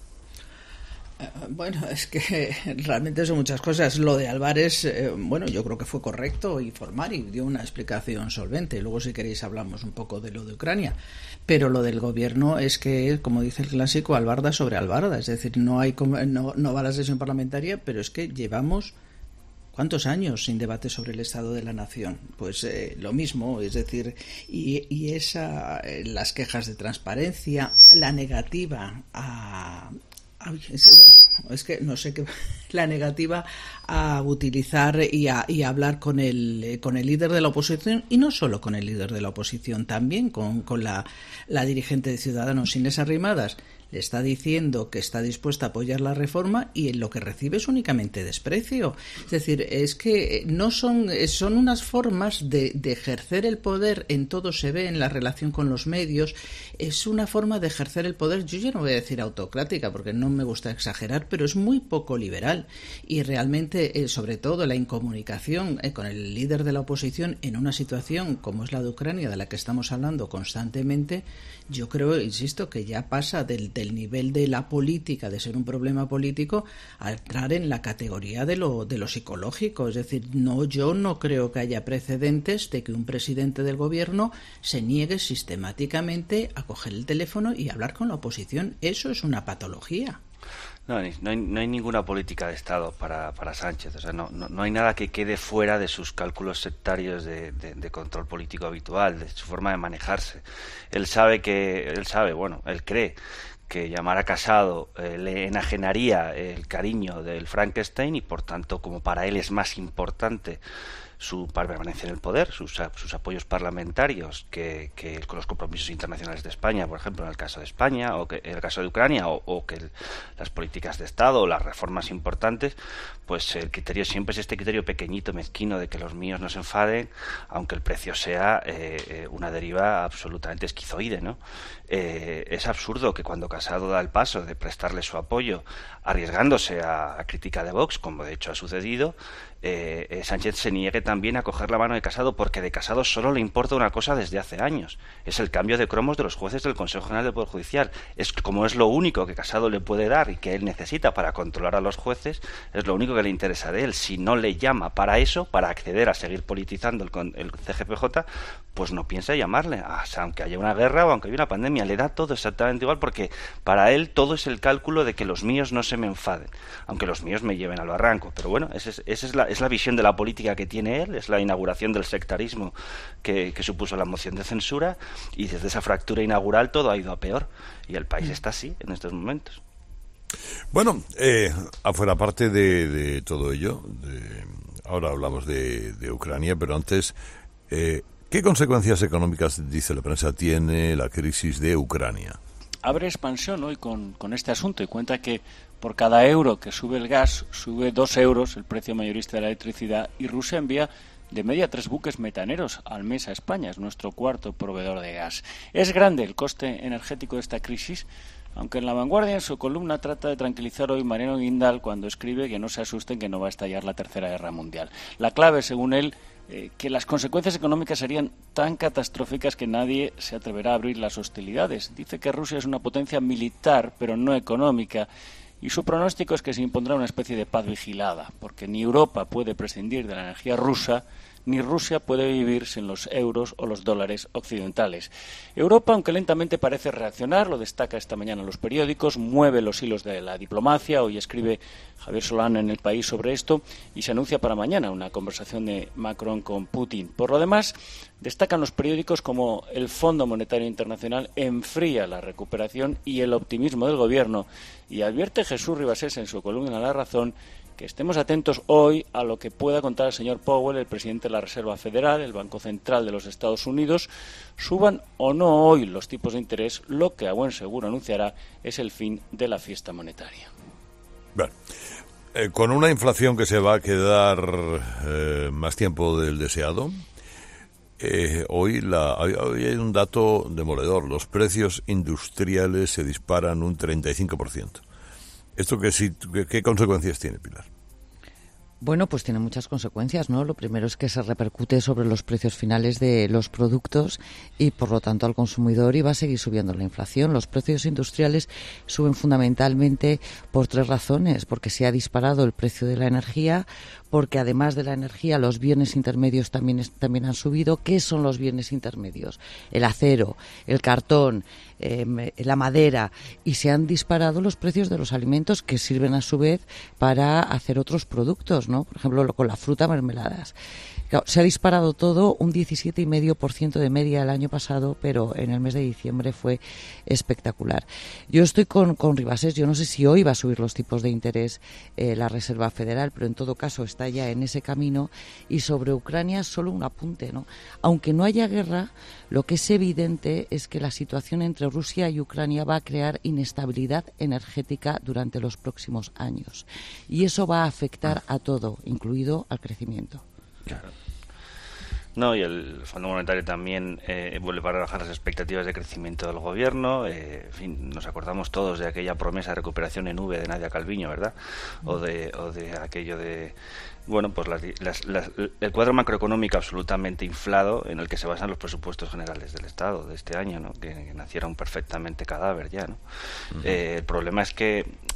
Bueno, es que realmente son muchas cosas. Lo de Álvarez, eh, bueno, yo creo que fue correcto informar y dio una explicación solvente. Luego, si queréis, hablamos un poco de lo de Ucrania. Pero lo del gobierno es que, como dice el clásico, albarda sobre albarda. Es decir, no hay no, no va a la sesión parlamentaria, pero es que llevamos ¿cuántos años sin debate sobre el estado de la nación? Pues eh, lo mismo, es decir, y, y esa, eh, las quejas de transparencia, la negativa a... a es, es que no sé qué... la negativa a utilizar y a, y a hablar con el, eh, con el líder de la oposición, y no solo con el líder de la oposición, también con, con la, la dirigente de Ciudadanos, Inés Arrimadas. Le está diciendo que está dispuesta a apoyar la reforma y lo que recibe es únicamente desprecio. Es decir, es que no son, son unas formas de, de ejercer el poder, en todo se ve, en la relación con los medios, es una forma de ejercer el poder, yo ya no voy a decir autocrática porque no me gusta exagerar, pero es muy poco liberal y realmente, eh, sobre todo la incomunicación eh, con el líder de la oposición en una situación como es la de Ucrania, de la que estamos hablando constantemente, yo creo, insisto, que ya pasa del, del nivel de la política, de ser un problema político, a entrar en la categoría de lo, de lo psicológico. Es decir, no, yo no creo que haya precedentes de que un presidente del gobierno se niegue sistemáticamente a coger el teléfono y hablar con la oposición. Eso es una patología. No, no hay, no hay ninguna política de Estado para, para Sánchez. O sea, no, no, no hay nada que quede fuera de sus cálculos sectarios de, de, de control político habitual, de su forma de manejarse. Él sabe que, él sabe, bueno, él cree que llamar a Casado eh, le enajenaría el cariño del Frankenstein y, por tanto, como para él es más importante su permanencia en el poder, sus, sus apoyos parlamentarios que, que con los compromisos internacionales de España, por ejemplo, en el caso de España o que en el caso de Ucrania, o, o que el, las políticas de Estado o las reformas importantes, pues el criterio siempre es este criterio pequeñito, mezquino, de que los míos no se enfaden, aunque el precio sea eh, una deriva absolutamente esquizoide, ¿no? Eh, es absurdo que cuando Casado da el paso de prestarle su apoyo, arriesgándose a, a crítica de Vox, como de hecho ha sucedido, eh, eh, Sánchez se niegue también a coger la mano de Casado, porque de Casado solo le importa una cosa desde hace años: es el cambio de cromos de los jueces del Consejo General del Poder Judicial. Es como es lo único que Casado le puede dar y que él necesita para controlar a los jueces, es lo único que le interesa de él. Si no le llama para eso, para acceder a seguir politizando el, el C G P J, pues no piensa llamarle, o sea, aunque haya una guerra o aunque haya una pandemia, le da todo exactamente igual, porque para él todo es el cálculo de que los míos no se me enfaden, aunque los míos me lleven al barranco. Pero bueno, esa es, esa es, la, es la visión de la política que tiene él, es la inauguración del sectarismo que, que supuso la moción de censura, y desde esa fractura inaugural todo ha ido a peor, y el país está así en estos momentos. Bueno, eh, afuera parte de, de todo ello, de, ahora hablamos de, de Ucrania, pero antes, eh, ¿qué consecuencias económicas, dice la prensa, tiene la crisis de Ucrania? Abre expansión hoy con, con este asunto y cuenta que por cada euro que sube el gas, sube dos euros el precio mayorista de la electricidad, y Rusia envía de media tres buques metaneros al mes a España. Es nuestro cuarto proveedor de gas. Es grande el coste energético de esta crisis, aunque en La Vanguardia, en su columna, trata de tranquilizar hoy Mariano Guindal cuando escribe que no se asusten, que no va a estallar la Tercera Guerra Mundial. La clave, según él, eh, que las consecuencias económicas serían tan catastróficas que nadie se atreverá a abrir las hostilidades. Dice que Rusia es una potencia militar, pero no económica, y su pronóstico es que se impondrá una especie de paz vigilada, porque ni Europa puede prescindir de la energía rusa, ni Rusia puede vivir sin los euros o los dólares occidentales. Europa, aunque lentamente, parece reaccionar, lo destaca esta mañana en los periódicos, mueve los hilos de la diplomacia. Hoy escribe Javier Solana en El País sobre esto, y se anuncia para mañana una conversación de Macron con Putin. Por lo demás, destacan los periódicos como el Fondo Monetario Internacional enfría la recuperación y el optimismo del gobierno, y advierte Jesús Ribasés en su columna La Razón que estemos atentos hoy a lo que pueda contar el señor Powell, el presidente de la Reserva Federal, el Banco Central de los Estados Unidos. Suban o no hoy los tipos de interés, lo que a buen seguro anunciará es el fin de la fiesta monetaria. Bueno, eh, con una inflación que se va a quedar eh, más tiempo del deseado, eh, hoy, la, hoy, hoy hay un dato demoledor: los precios industriales se disparan un treinta y cinco por ciento. ¿Esto qué, qué, qué consecuencias tiene, Pilar? Bueno, pues tiene muchas consecuencias, ¿no? Lo primero es que se repercute sobre los precios finales de los productos y, por lo tanto, al consumidor, y va a seguir subiendo la inflación. Los precios industriales suben fundamentalmente por tres razones: porque se ha disparado el precio de la energía, porque además de la energía los bienes intermedios también, también han subido. ¿Qué son los bienes intermedios? El acero, el cartón, eh, la madera, y se han disparado los precios de los alimentos, que sirven a su vez para hacer otros productos, ¿no? Por ejemplo, con la fruta, mermeladas. Claro, se ha disparado todo un diecisiete coma cinco por ciento de media el año pasado, pero en el mes de diciembre fue espectacular. Yo estoy con, con Ribasés. Yo no sé si hoy va a subir los tipos de interés eh, la Reserva Federal, pero en todo caso está ya en ese camino. Y sobre Ucrania, solo un apunte, ¿no? Aunque no haya guerra, lo que es evidente es que la situación entre Rusia y Ucrania va a crear inestabilidad energética durante los próximos años. Y eso va a afectar a todo, incluido al crecimiento. Claro. No, y el Fondo Monetario también eh, vuelve a rebajar las expectativas de crecimiento del gobierno. Eh, en fin, nos acordamos todos de aquella promesa de recuperación en V de Nadia Calviño, ¿verdad? O de, o de aquello de... Bueno, pues las, las, las, el cuadro macroeconómico absolutamente inflado en el que se basan los presupuestos generales del Estado de este año, ¿no? Que, que naciera un perfectamente cadáver ya, ¿no? Uh-huh. Eh, el problema es que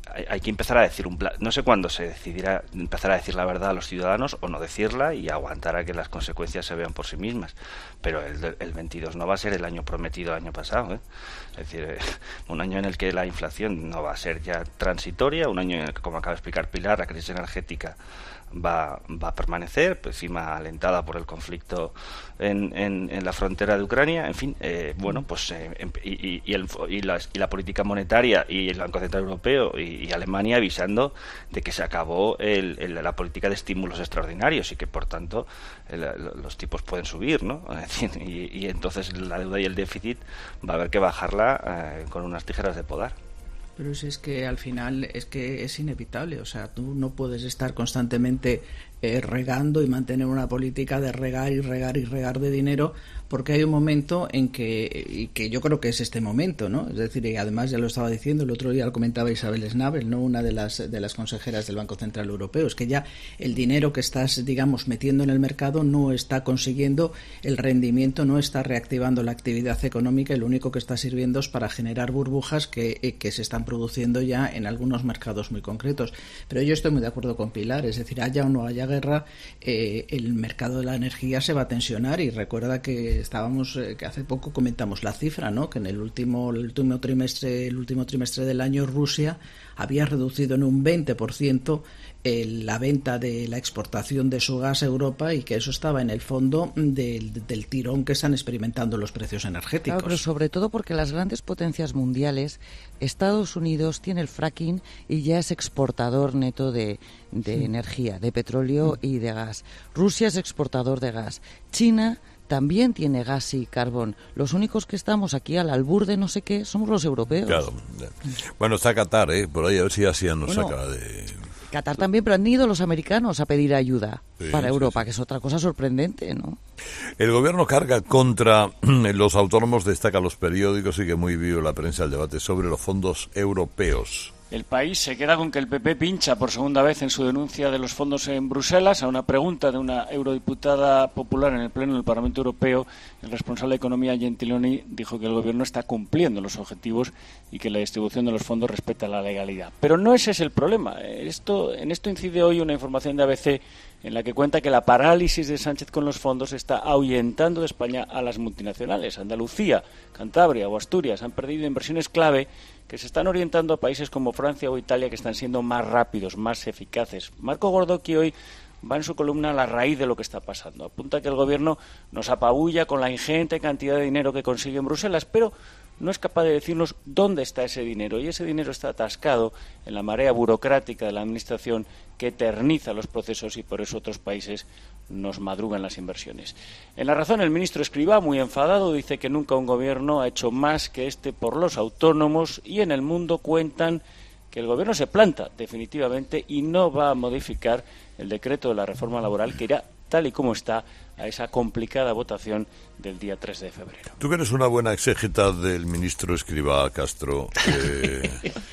hay, hay que empezar a decir un plan. No sé cuándo se decidirá empezar a decir la verdad a los ciudadanos o no decirla y aguantar a que las consecuencias se vean por sí mismas. Pero el, el veintidós no va a ser el año prometido el año pasado, ¿eh? Es decir, eh, un año en el que la inflación no va a ser ya transitoria, un año en el que, como acaba de explicar Pilar, la crisis energética va, va a permanecer, pues, encima alentada por el conflicto en, en, en la frontera de Ucrania. En fin, eh, bueno, pues eh, y, y, el, y, la, y la política monetaria y el Banco Central Europeo y, y Alemania avisando de que se acabó el, el, la política de estímulos extraordinarios y que, por tanto, el, los tipos pueden subir, ¿no? Y, y entonces la deuda y el déficit va a haber que bajarla eh, con unas tijeras de podar. Pero si es que al final es que es inevitable, o sea, tú no puedes estar constantemente eh, regando y mantener una política de regar y regar y regar de dinero, porque hay un momento en que, y que yo creo que es este momento, ¿no? Es decir, y además ya lo estaba diciendo, el otro día lo comentaba Isabel Schnabel, ¿no? Una de las de las consejeras del Banco Central Europeo, es que ya el dinero que estás, digamos, metiendo en el mercado no está consiguiendo el rendimiento, no está reactivando la actividad económica, y lo único que está sirviendo es para generar burbujas que, eh, que se están produciendo ya en algunos mercados muy concretos. Pero yo estoy muy de acuerdo con Pilar, es decir, haya o no haya guerra, eh, el mercado de la energía se va a tensionar, y recuerda que estábamos, eh, que hace poco comentamos la cifra, ¿no? Que en el último, el último trimestre, el último trimestre del año Rusia había reducido en un veinte por ciento eh, la venta de la exportación de su gas a Europa, y que eso estaba en el fondo del, del tirón que están experimentando los precios energéticos. Claro, pero sobre todo porque las grandes potencias mundiales, Estados Unidos tiene el fracking y ya es exportador neto de, de sí. energía, de petróleo sí. y de gas. Rusia es exportador de gas. China también tiene gas y carbón. Los únicos que estamos aquí al albur de no sé qué somos los europeos. Claro. Bueno, está Qatar, ¿eh? Por ahí a ver si Asia nos bueno, saca de... Qatar también, pero han ido los americanos a pedir ayuda sí, para Europa, sí, sí. que es otra cosa sorprendente, ¿no? El gobierno carga contra los autónomos, destaca los periódicos, y que muy vivo la prensa el debate sobre los fondos europeos. El País se queda con que el P P pincha por segunda vez en su denuncia de los fondos en Bruselas. A una pregunta de una eurodiputada popular en el Pleno del Parlamento Europeo, el responsable de Economía, Gentiloni, dijo que el Gobierno está cumpliendo los objetivos y que la distribución de los fondos respeta la legalidad. Pero no ese es el problema. Esto, en esto incide hoy una información de A B C en la que cuenta que la parálisis de Sánchez con los fondos está ahuyentando de España a las multinacionales. Andalucía, Cantabria o Asturias han perdido inversiones clave que se están orientando a países como Francia o Italia, que están siendo más rápidos, más eficaces. Marco Gordocki hoy va en su columna a la raíz de lo que está pasando. Apunta que el Gobierno nos apabulla con la ingente cantidad de dinero que consigue en Bruselas, pero no es capaz de decirnos dónde está ese dinero, y ese dinero está atascado en la marea burocrática de la Administración que eterniza los procesos, y por eso otros países nos madrugan las inversiones. En La Razón, el ministro Escrivá, muy enfadado, dice que nunca un gobierno ha hecho más que este por los autónomos, y en El Mundo cuentan que el gobierno se planta definitivamente y no va a modificar el decreto de la reforma laboral, que irá tal y como está a esa complicada votación del día tres de febrero. Tú que eres una buena exégeta del ministro Escrivá, Castro, eh,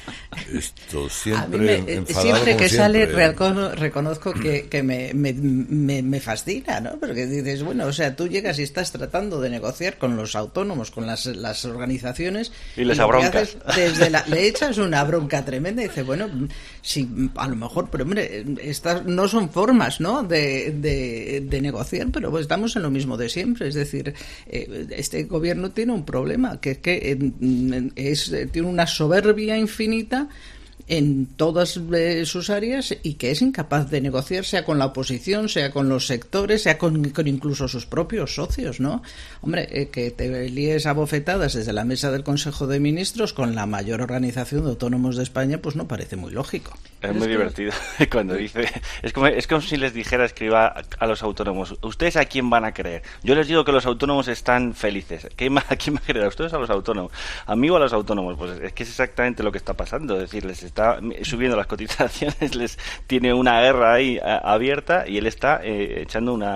esto siempre me, enfadado siempre que siempre. sale recono, reconozco que, que me, me, me, me fascina, ¿no? Porque dices, bueno, o sea, tú llegas y estás tratando de negociar con los autónomos, con las, las organizaciones, y les abroncas. Desde la, le echas una bronca tremenda y dices, bueno, sí, a lo mejor, pero hombre, estas no son formas, ¿no?, de, de, de negociar, pero pues estamos en lo mismo de siempre. Es decir, eh, este gobierno tiene un problema, que es que eh, es, tiene una soberbia infinita en todas eh, sus áreas, y que es incapaz de negociar, sea con la oposición, sea con los sectores, sea con, con incluso sus propios socios, ¿no? Hombre, eh, que te líes a bofetadas desde la mesa del Consejo de Ministros con la mayor organización de autónomos de España, pues no parece muy lógico. Es muy divertido cuando dice, es como, es como si les dijera, Escrivá, a los autónomos, ¿ustedes a quién van a creer? Yo les digo que los autónomos están felices. ¿A quién va a creer? ¿A ustedes o a los autónomos? ¿A mí o a los autónomos? Pues es que es exactamente lo que está pasando. Es decir, les está subiendo las cotizaciones, les tiene una guerra ahí a, abierta, y él está eh, echando una,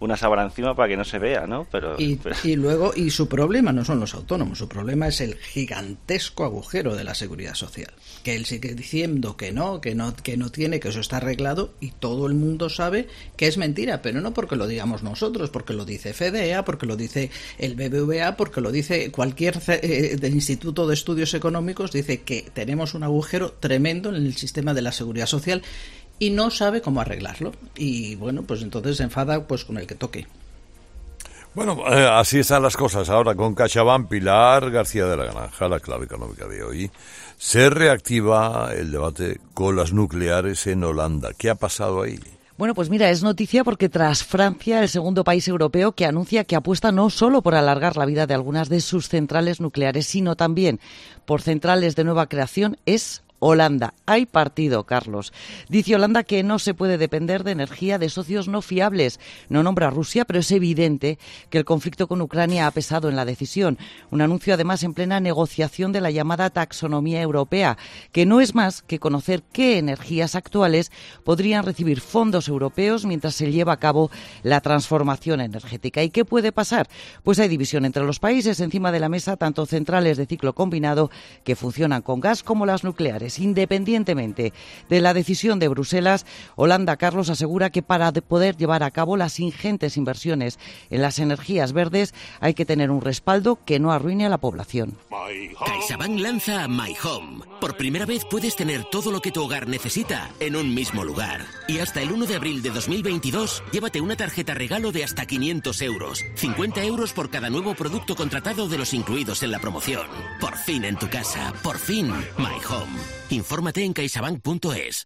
una sábana encima para que no se vea, ¿no? Pero y, pero... y luego, y su problema no son los autónomos, su problema es el gigantesco agujero de la seguridad social, que él sigue diciendo que no, que no, que no tiene, que eso está arreglado, y todo el mundo sabe que es mentira, pero no porque lo digamos nosotros, porque lo dice FEDEA, porque lo dice el B B V A, porque lo dice cualquier eh, del Instituto de Estudios Económicos, dice que tenemos un agujero tremendo en el sistema de la seguridad social y no sabe cómo arreglarlo. Y bueno, pues entonces se enfada pues con el que toque. Bueno, eh, así están las cosas ahora con CaixaBank. Pilar García de la Granja, la clave económica de hoy. Se reactiva el debate con las nucleares en Holanda. ¿Qué ha pasado ahí? Bueno, pues mira, es noticia porque tras Francia, el segundo país europeo que anuncia que apuesta no solo por alargar la vida de algunas de sus centrales nucleares, sino también por centrales de nueva creación, es Holanda. Hay partido, Carlos. Dice Holanda que no se puede depender de energía de socios no fiables. No nombra a Rusia, pero es evidente que el conflicto con Ucrania ha pesado en la decisión. Un anuncio, además, en plena negociación de la llamada taxonomía europea, que no es más que conocer qué energías actuales podrían recibir fondos europeos mientras se lleva a cabo la transformación energética. ¿Y qué puede pasar? Pues hay división entre los países. Encima de la mesa, tanto centrales de ciclo combinado que funcionan con gas como las nucleares. Independientemente de la decisión de Bruselas, Holanda, Carlos, asegura que para poder llevar a cabo las ingentes inversiones en las energías verdes hay que tener un respaldo que no arruine a la población. CaixaBank lanza My Home. Por primera vez puedes tener todo lo que tu hogar necesita en un mismo lugar. Y hasta el uno de abril de dos mil veintidós, llévate una tarjeta regalo de hasta quinientos euros. cincuenta euros por cada nuevo producto contratado de los incluidos en la promoción. Por fin en tu casa. Por fin My Home. Infórmate en caixabank punto es.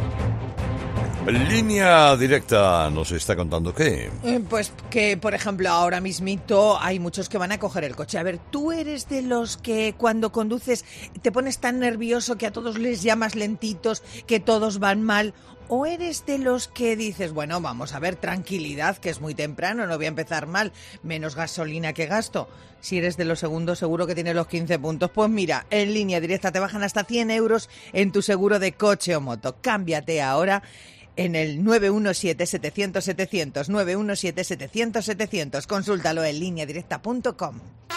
Línea Directa nos está contando qué. Pues que, por ejemplo, ahora mismito hay muchos que van a coger el coche. A ver, ¿tú eres de los que cuando conduces te pones tan nervioso que a todos les llamas lentitos, que todos van mal? ¿O eres de los que dices, bueno, vamos a ver, tranquilidad, que es muy temprano, no voy a empezar mal, menos gasolina que gasto? Si eres de los segundos, seguro que tienes los quince puntos. Pues mira, en Línea Directa te bajan hasta cien euros en tu seguro de coche o moto. Cámbiate ahora en el nueve uno siete, setecientos, setecientos, nueve uno siete, setecientos, setecientos. Consúltalo en línea directa punto com.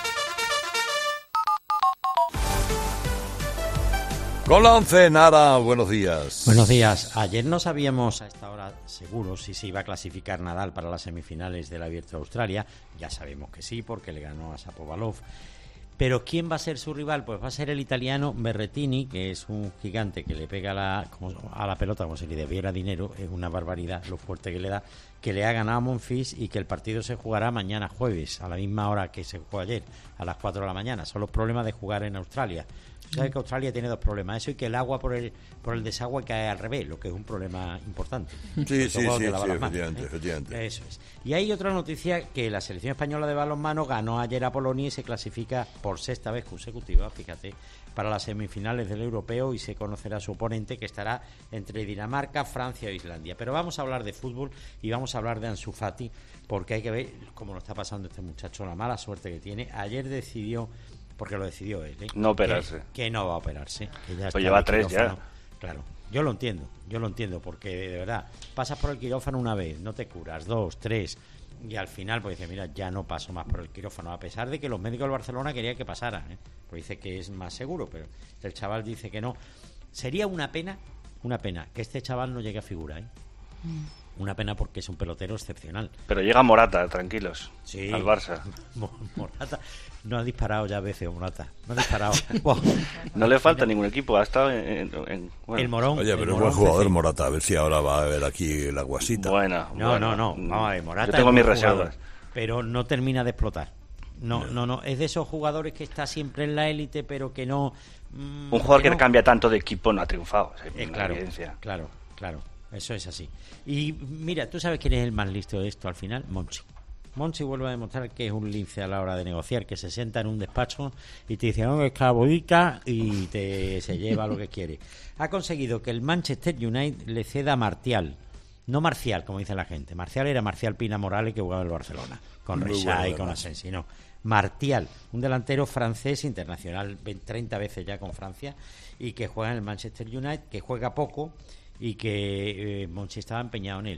Con la once, Nara, buenos días. Buenos días. Ayer no sabíamos a esta hora seguro si se iba a clasificar Nadal para las semifinales del Abierto de Australia. Ya sabemos que sí, porque le ganó a Shapovalov. Pero ¿quién va a ser su rival? Pues va a ser el italiano Berrettini, que es un gigante que le pega a la, como, a la pelota como si le debiera dinero. Es una barbaridad lo fuerte que le da, que le ha ganado a Monfils y que el partido se jugará mañana jueves, a la misma hora que se jugó ayer, a las cuatro de la mañana. Son los problemas de jugar en Australia. Sabes que Australia tiene dos problemas, eso y que el agua por el por el desagüe cae al revés, lo que es un problema importante. Sí, sí, sí, sí, efectivamente, manos, ¿eh? efectivamente. Eso es. Y hay otra noticia, que la selección española de balonmano ganó ayer a Polonia y se clasifica por sexta vez consecutiva, fíjate, para las semifinales del europeo, y se conocerá su oponente, que estará entre Dinamarca, Francia o Islandia. Pero vamos a hablar de fútbol y vamos a hablar de Ansu Fati, porque hay que ver cómo lo está pasando este muchacho, la mala suerte que tiene. Ayer decidió, porque lo decidió él, ¿eh? No operarse. Que, que no va a operarse. Que ya pues lleva tres ya. Claro, yo lo entiendo, yo lo entiendo, porque de verdad, pasas por el quirófano una vez, no te curas, dos, tres, y al final pues dice, mira, ya no paso más por el quirófano, a pesar de que los médicos del Barcelona querían que pasara, ¿eh? Pues dice que es más seguro, pero el chaval dice que no. Sería una pena, una pena, que este chaval no llegue a figura, ¿eh? Mm. Una pena, porque es un pelotero excepcional. Pero llega Morata, tranquilos, sí, al Barça. Morata no ha disparado ya a veces, Morata. No ha disparado. No le falta ningún equipo, ha estado en... en, en bueno. El Morón. Oye, pero es buen jugador C C. Morata, a ver si ahora va a ver aquí la guasita. Bueno, no, bueno. no, no, no, no Morata. Yo tengo mis reservas. Jugador, pero no termina de explotar. No, no, no, es de esos jugadores que está siempre en la élite, pero que no... Mmm, un jugador que, no... que cambia tanto de equipo no ha triunfado, es eh, claro, evidencia. Claro, claro. Eso es así. Y mira, ¿tú sabes quién es el más listo de esto al final? Monchi. Monchi vuelve a demostrar que es un lince a la hora de negociar, que se sienta en un despacho y te dice, no, es cabodica, y te se lleva lo que quiere. Ha conseguido que el Manchester United le ceda a Martial. No Marcial, como dice la gente. Marcial era Marcial Pina Morales, que jugaba en el Barcelona, con Rexha y con Asensi. No, Martial, un delantero francés internacional treinta veces ya con Francia, y que juega en el Manchester United, que juega poco, y que eh, Monchi estaba empeñado en él.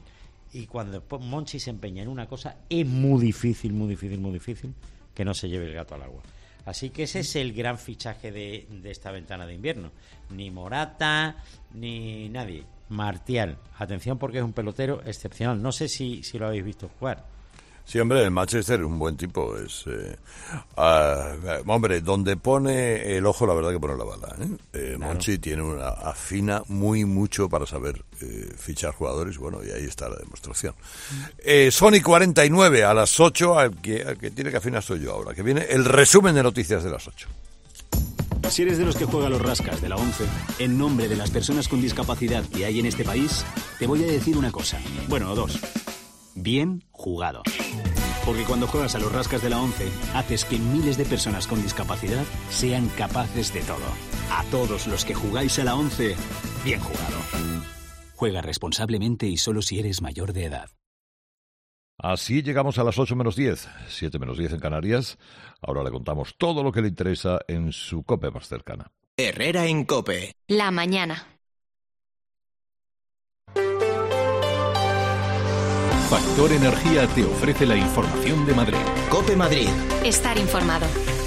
Y cuando Monchi se empeña en una cosa, es muy difícil, muy difícil, muy difícil que no se lleve el gato al agua. Así que ese es el gran fichaje de, de esta ventana de invierno. Ni Morata, ni nadie. Martial. Atención porque es un pelotero excepcional. No sé si, si lo habéis visto jugar. Sí, hombre, el Manchester es un buen tipo. Es, eh, uh, hombre, donde pone el ojo, la verdad que pone la bala. ¿eh? Eh, claro. Monchi tiene una afina muy mucho para saber eh, fichar jugadores. Bueno, y ahí está la demostración. Eh, Sony cuarenta y nueve a las ocho, al que, al que tiene que afinar soy yo ahora, que viene el resumen de noticias de las ocho. Si eres de los que juega los rascas de la once, en nombre de las personas con discapacidad que hay en este país, te voy a decir una cosa. Bueno, dos. Bien jugado. Porque cuando juegas a los rascas de la once, haces que miles de personas con discapacidad sean capaces de todo. A todos los que jugáis a la once, bien jugado. Juega responsablemente y solo si eres mayor de edad. Así llegamos a las ocho menos diez, siete menos diez en Canarias. Ahora le contamos todo lo que le interesa en su COPE más cercana. Herrera en COPE. La mañana. Factor Energía te ofrece la información de Madrid. COPE Madrid. Estar informado.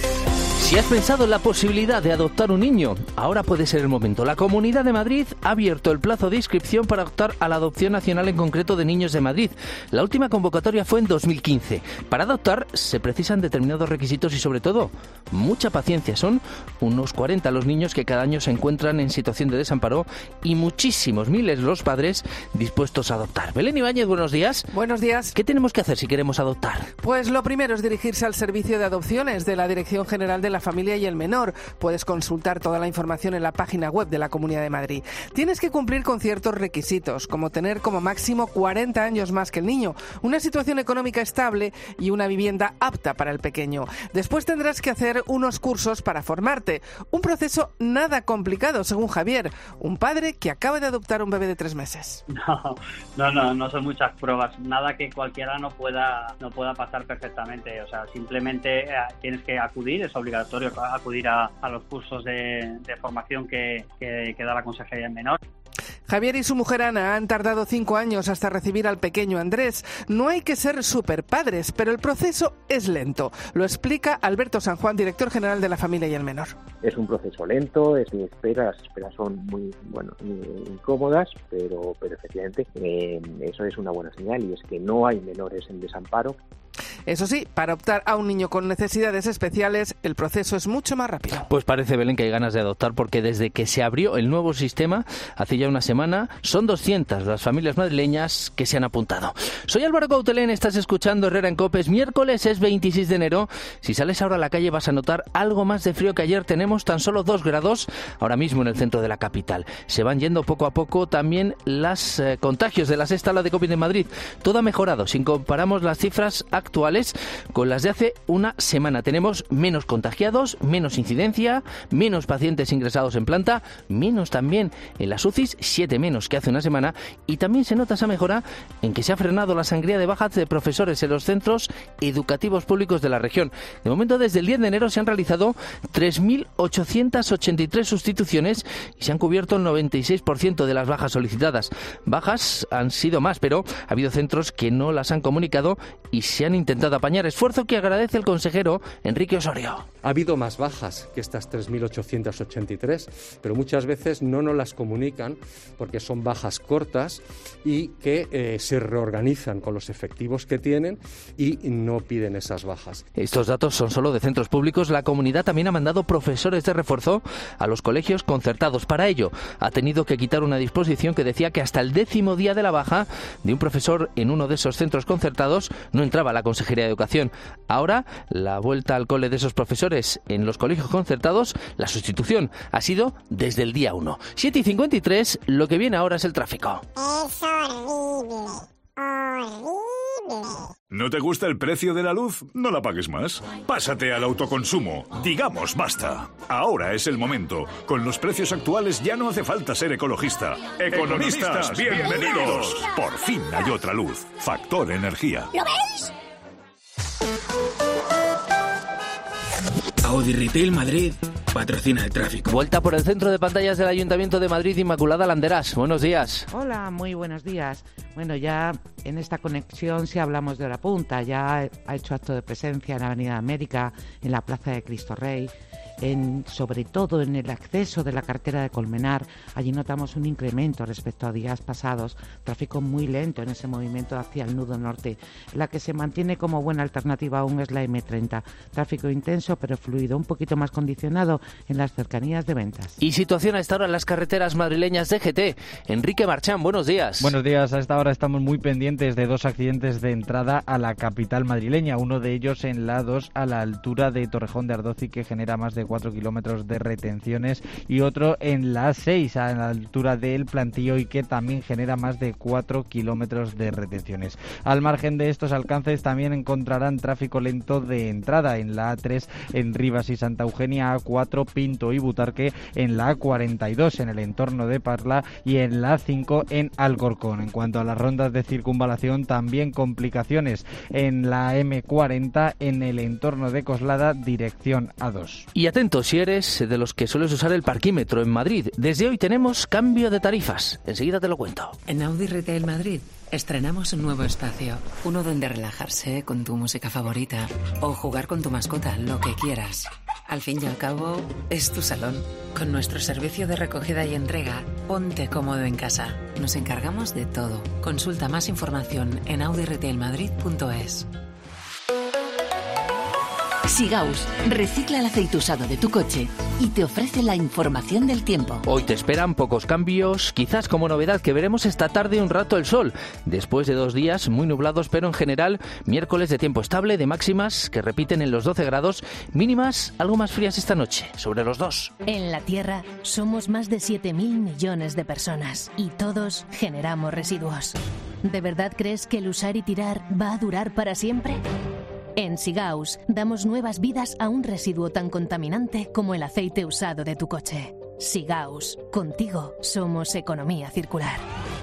Si has pensado en la posibilidad de adoptar un niño, ahora puede ser el momento. La Comunidad de Madrid ha abierto el plazo de inscripción para optar a la adopción nacional en concreto de niños de Madrid. La última convocatoria fue en dos mil quince. Para adoptar se precisan determinados requisitos y sobre todo mucha paciencia. Son unos cuarenta los niños que cada año se encuentran en situación de desamparo y muchísimos miles los padres dispuestos a adoptar. Belén Ibáñez, buenos días. Buenos días. ¿Qué tenemos que hacer si queremos adoptar? Pues lo primero es dirigirse al Servicio de Adopciones de la Dirección General de la Familia y el Menor. Puedes consultar toda la información en la página web de la Comunidad de Madrid. Tienes que cumplir con ciertos requisitos, como tener como máximo cuarenta años más que el niño, una situación económica estable y una vivienda apta para el pequeño. Después tendrás que hacer unos cursos para formarte. Un proceso nada complicado, según Javier, un padre que acaba de adoptar un bebé de tres meses. No, no, no, no son muchas pruebas. Nada que cualquiera no pueda, no pueda pasar perfectamente. O sea, simplemente eh, tienes que acudir, es obligatorio acudir a, a los cursos de, de formación que, que, que da la Consejería del Menor. Javier y su mujer Ana han tardado cinco años hasta recibir al pequeño Andrés. No hay que ser superpadres, pero el proceso es lento. Lo explica Alberto San Juan, director general de la Familia y el Menor. Es un proceso lento, es de espera, las esperas son muy, bueno, muy incómodas, pero, pero efectivamente eh, eso es una buena señal y es que no hay menores en desamparo. Eso sí, para optar a un niño con necesidades especiales, el proceso es mucho más rápido. Pues parece, Belén, que hay ganas de adoptar, porque desde que se abrió el nuevo sistema, hace ya una semana, son doscientas las familias madrileñas que se han apuntado. Soy Álvaro Cautelén, estás escuchando Herrera en COPE. Es miércoles, es veintiséis de enero. Si sales ahora a la calle vas a notar algo más de frío que ayer. Tenemos tan solo dos grados ahora mismo en el centro de la capital. Se van yendo poco a poco también los eh, contagios de la sexta ola de COVID en Madrid. Todo ha mejorado. Si comparamos las cifras actuales con las de hace una semana, tenemos menos contagiados, menos incidencia, menos pacientes ingresados en planta, menos también en las U C Is, siete menos que hace una semana, y también se nota esa mejora en que se ha frenado la sangría de bajas de profesores en los centros educativos públicos de la región. De momento, desde el diez de enero se han realizado tres mil ochocientas ochenta y tres sustituciones y se han cubierto el noventa y seis por ciento de las bajas solicitadas. Bajas han sido más, pero ha habido centros que no las han comunicado y se han intentado apañar, esfuerzo que agradece el consejero Enrique Osorio. Ha habido más bajas que estas tres mil ochocientas ochenta y tres, pero muchas veces no nos las comunican porque son bajas cortas y que eh, se reorganizan con los efectivos que tienen y no piden esas bajas. Estos datos son solo de centros públicos. La comunidad también ha mandado profesores de refuerzo a los colegios concertados. Para ello, ha tenido que quitar una disposición que decía que hasta el décimo día de la baja de un profesor en uno de esos centros concertados no entraba la Consejería de Educación. Ahora, la vuelta al cole de esos profesores en los colegios concertados, la sustitución ha sido desde el día uno. siete y cincuenta y tres, lo que viene ahora es el tráfico. Es horrible, horrible. ¿No te gusta el precio de la luz? No la pagues más. Pásate al autoconsumo. Digamos basta. Ahora es el momento. Con los precios actuales ya no hace falta ser ecologista. Economistas, bienvenidos. Por fin hay otra luz. Factor Energía. ¿Lo veis? Audi Retail Madrid patrocina el tráfico. Vuelta por el centro de pantallas del Ayuntamiento de Madrid, Inmaculada Landeras. Buenos días. Hola, muy buenos días. Bueno, ya en esta conexión si hablamos de hora punta, ya ha hecho acto de presencia en la Avenida América, en la Plaza de Cristo Rey, en, sobre todo en el acceso de la carretera de Colmenar. Allí notamos un incremento respecto a días pasados, tráfico muy lento en ese movimiento hacia el nudo norte. La que se mantiene como buena alternativa aún es la eme treinta, tráfico intenso pero fluido, un poquito más condicionado en las cercanías de Ventas. Y situación a esta hora en las carreteras madrileñas de G T. Enrique Marchán, buenos días. Buenos días, a esta hora estamos muy pendientes de dos accidentes de entrada a la capital madrileña, uno de ellos en la dos a la altura de Torrejón de Ardoz y que genera más de cuatro kilómetros de retenciones, y otro en la seis a la altura del Plantío y que también genera más de cuatro kilómetros de retenciones. Al margen de estos alcances también encontrarán tráfico lento de entrada en la a tres en Rivas y Santa Eugenia, a cuatro Pinto y Butarque, en la a cuarenta y dos en el entorno de Parla y en la a cinco en Alcorcón. En cuanto a las rondas de circunvalación, también complicaciones en la eme cuarenta en el entorno de Coslada, dirección a dos. Y atentos si eres de los que sueles usar el parquímetro en Madrid. Desde hoy tenemos cambio de tarifas. Enseguida te lo cuento. En Audi Retail Madrid estrenamos un nuevo espacio, uno donde relajarse con tu música favorita o jugar con tu mascota, lo que quieras. Al fin y al cabo, es tu salón. Con nuestro servicio de recogida y entrega, ponte cómodo en casa. Nos encargamos de todo. Consulta más información en audi retail madrid punto es. Sigaus recicla el aceite usado de tu coche y te ofrece la información del tiempo. Hoy te esperan pocos cambios, quizás como novedad que veremos esta tarde un rato el sol, después de dos días muy nublados, pero en general miércoles de tiempo estable, de máximas que repiten en los doce grados, mínimas algo más frías esta noche, sobre los dos. En la Tierra somos más de siete mil millones de personas y todos generamos residuos. ¿De verdad crees que el usar y tirar va a durar para siempre? En Sigaus damos nuevas vidas a un residuo tan contaminante como el aceite usado de tu coche. Sigaus, contigo somos economía circular.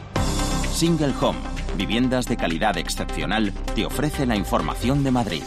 Single Home, viviendas de calidad excepcional, te ofrece la información de Madrid.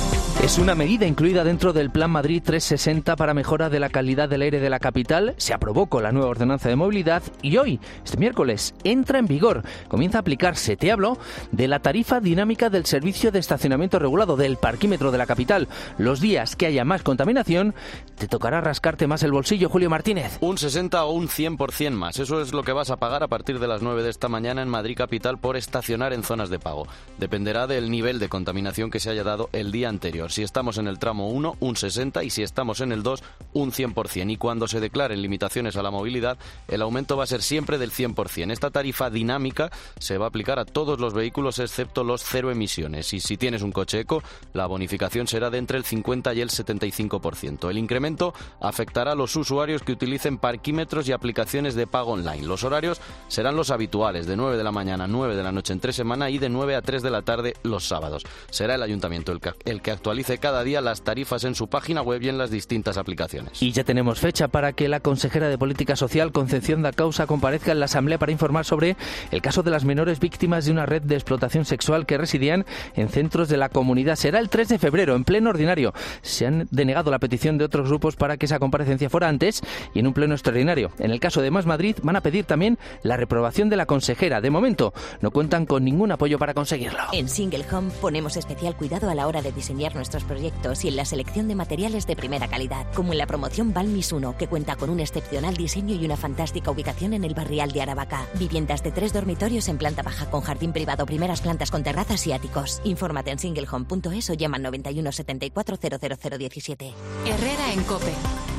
Es una medida incluida dentro del Plan Madrid trescientos sesenta para mejora de la calidad del aire de la capital. Se aprobó con la nueva ordenanza de movilidad y hoy, este miércoles, entra en vigor. Comienza a aplicarse. Te hablo de la tarifa dinámica del servicio de estacionamiento regulado, del parquímetro de la capital. Los días que haya más contaminación, te tocará rascarte más el bolsillo, Julio Martínez. Un sesenta o un cien por ciento más. Eso es lo que vas a pagar a partir de las nueve de esta mañana en Madrid capital por estacionar en zonas de pago. Dependerá del nivel de contaminación que se haya dado el día anterior. Si estamos en el tramo uno, un sesenta, y si estamos en el dos, un cien por ciento. Y cuando se declaren limitaciones a la movilidad, el aumento va a ser siempre del cien por ciento. Esta tarifa dinámica se va a aplicar a todos los vehículos excepto los cero emisiones. Y si tienes un coche eco, la bonificación será de entre el cincuenta y el setenta y cinco por ciento. El incremento afectará a los usuarios que utilicen parquímetros y aplicaciones de pago online. Los horarios serán los habituales, de nueve de la mañana a nueve de la noche entre semana y de nueve a tres de la tarde los sábados. Será el ayuntamiento el que, el que actualice cada día las tarifas en su página web y en las distintas aplicaciones. Y ya tenemos fecha para que la consejera de Política Social, Concepción Dacausa, comparezca en la Asamblea para informar sobre el caso de las menores víctimas de una red de explotación sexual que residían en centros de la comunidad. Será el tres de febrero, en pleno ordinario. Se han denegado la petición de otros grupos para que esa comparecencia fuera antes y en un pleno extraordinario. En el caso de Más Madrid van a pedir también la reprobación de la consejera. De momento no cuentan con ningún apoyo para conseguirlo. En Single Home ponemos especial cuidado a la hora de diseñar nuestros proyectos y en la selección de materiales de primera calidad, como en la promoción Balmis uno, que cuenta con un excepcional diseño y una fantástica ubicación en el barrial de Aravaca. Viviendas de tres dormitorios en planta baja con jardín privado, primeras plantas con terrazas y áticos. Infórmate en single home punto es o llama al noventa y uno setenta y cuatro cero cero cero diecisiete. Herrera en COPE.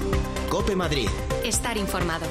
COPE Madrid. Estar informado.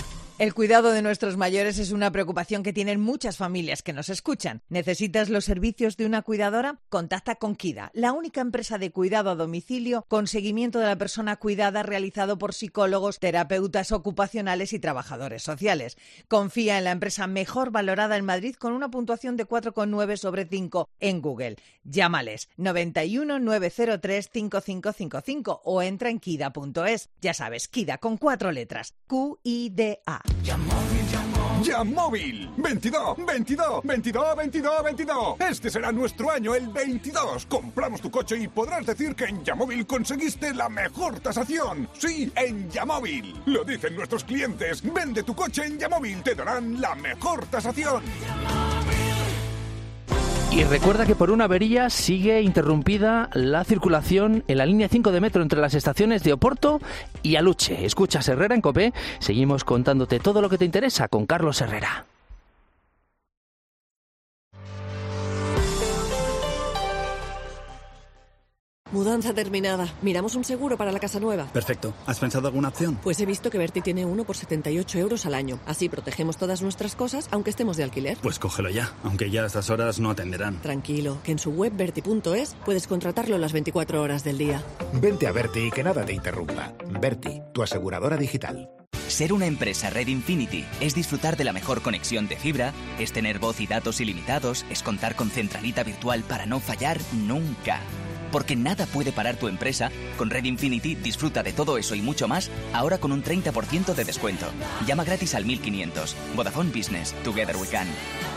El cuidado de nuestros mayores es una preocupación que tienen muchas familias que nos escuchan. ¿Necesitas los servicios de una cuidadora? Contacta con Kida, la única empresa de cuidado a domicilio con seguimiento de la persona cuidada realizado por psicólogos, terapeutas ocupacionales y trabajadores sociales. Confía en la empresa mejor valorada en Madrid con una puntuación de cuatro coma nueve sobre cinco en Google. Llámales noventa y uno nueve cero tres cinco cinco cinco cinco o entra en kida punto es. Ya sabes, Kida con cuatro letras, Q I D A. Yamóvil, veintidós, veintidós, veintidós, veintidós, veintidós. Este será nuestro año, el veintidós. Compramos tu coche y podrás decir que en Yamóvil conseguiste la mejor tasación. Sí, en Yamóvil. Lo dicen nuestros clientes. Vende tu coche en Yamóvil, te darán la mejor tasación. Y recuerda que por una avería sigue interrumpida la circulación en la línea cinco de metro entre las estaciones de Oporto y Aluche. Escuchas Herrera en COPE. Seguimos contándote todo lo que te interesa con Carlos Herrera. Mudanza terminada. Miramos un seguro para la casa nueva. Perfecto. ¿Has pensado alguna opción? Pues he visto que Berti tiene uno por setenta y ocho euros al año. Así protegemos todas nuestras cosas, aunque estemos de alquiler. Pues cógelo ya, aunque ya a estas horas no atenderán. Tranquilo, que en su web berti punto es puedes contratarlo las veinticuatro horas del día. Vente a Berti y que nada te interrumpa. Berti, tu aseguradora digital. Ser una empresa Red Infinity es disfrutar de la mejor conexión de fibra, es tener voz y datos ilimitados, es contar con centralita virtual para no fallar nunca. Porque nada puede parar tu empresa, con Red Infinity disfruta de todo eso y mucho más, ahora con un treinta por ciento de descuento. Llama gratis al mil quinientos. Vodafone Business. Together we can.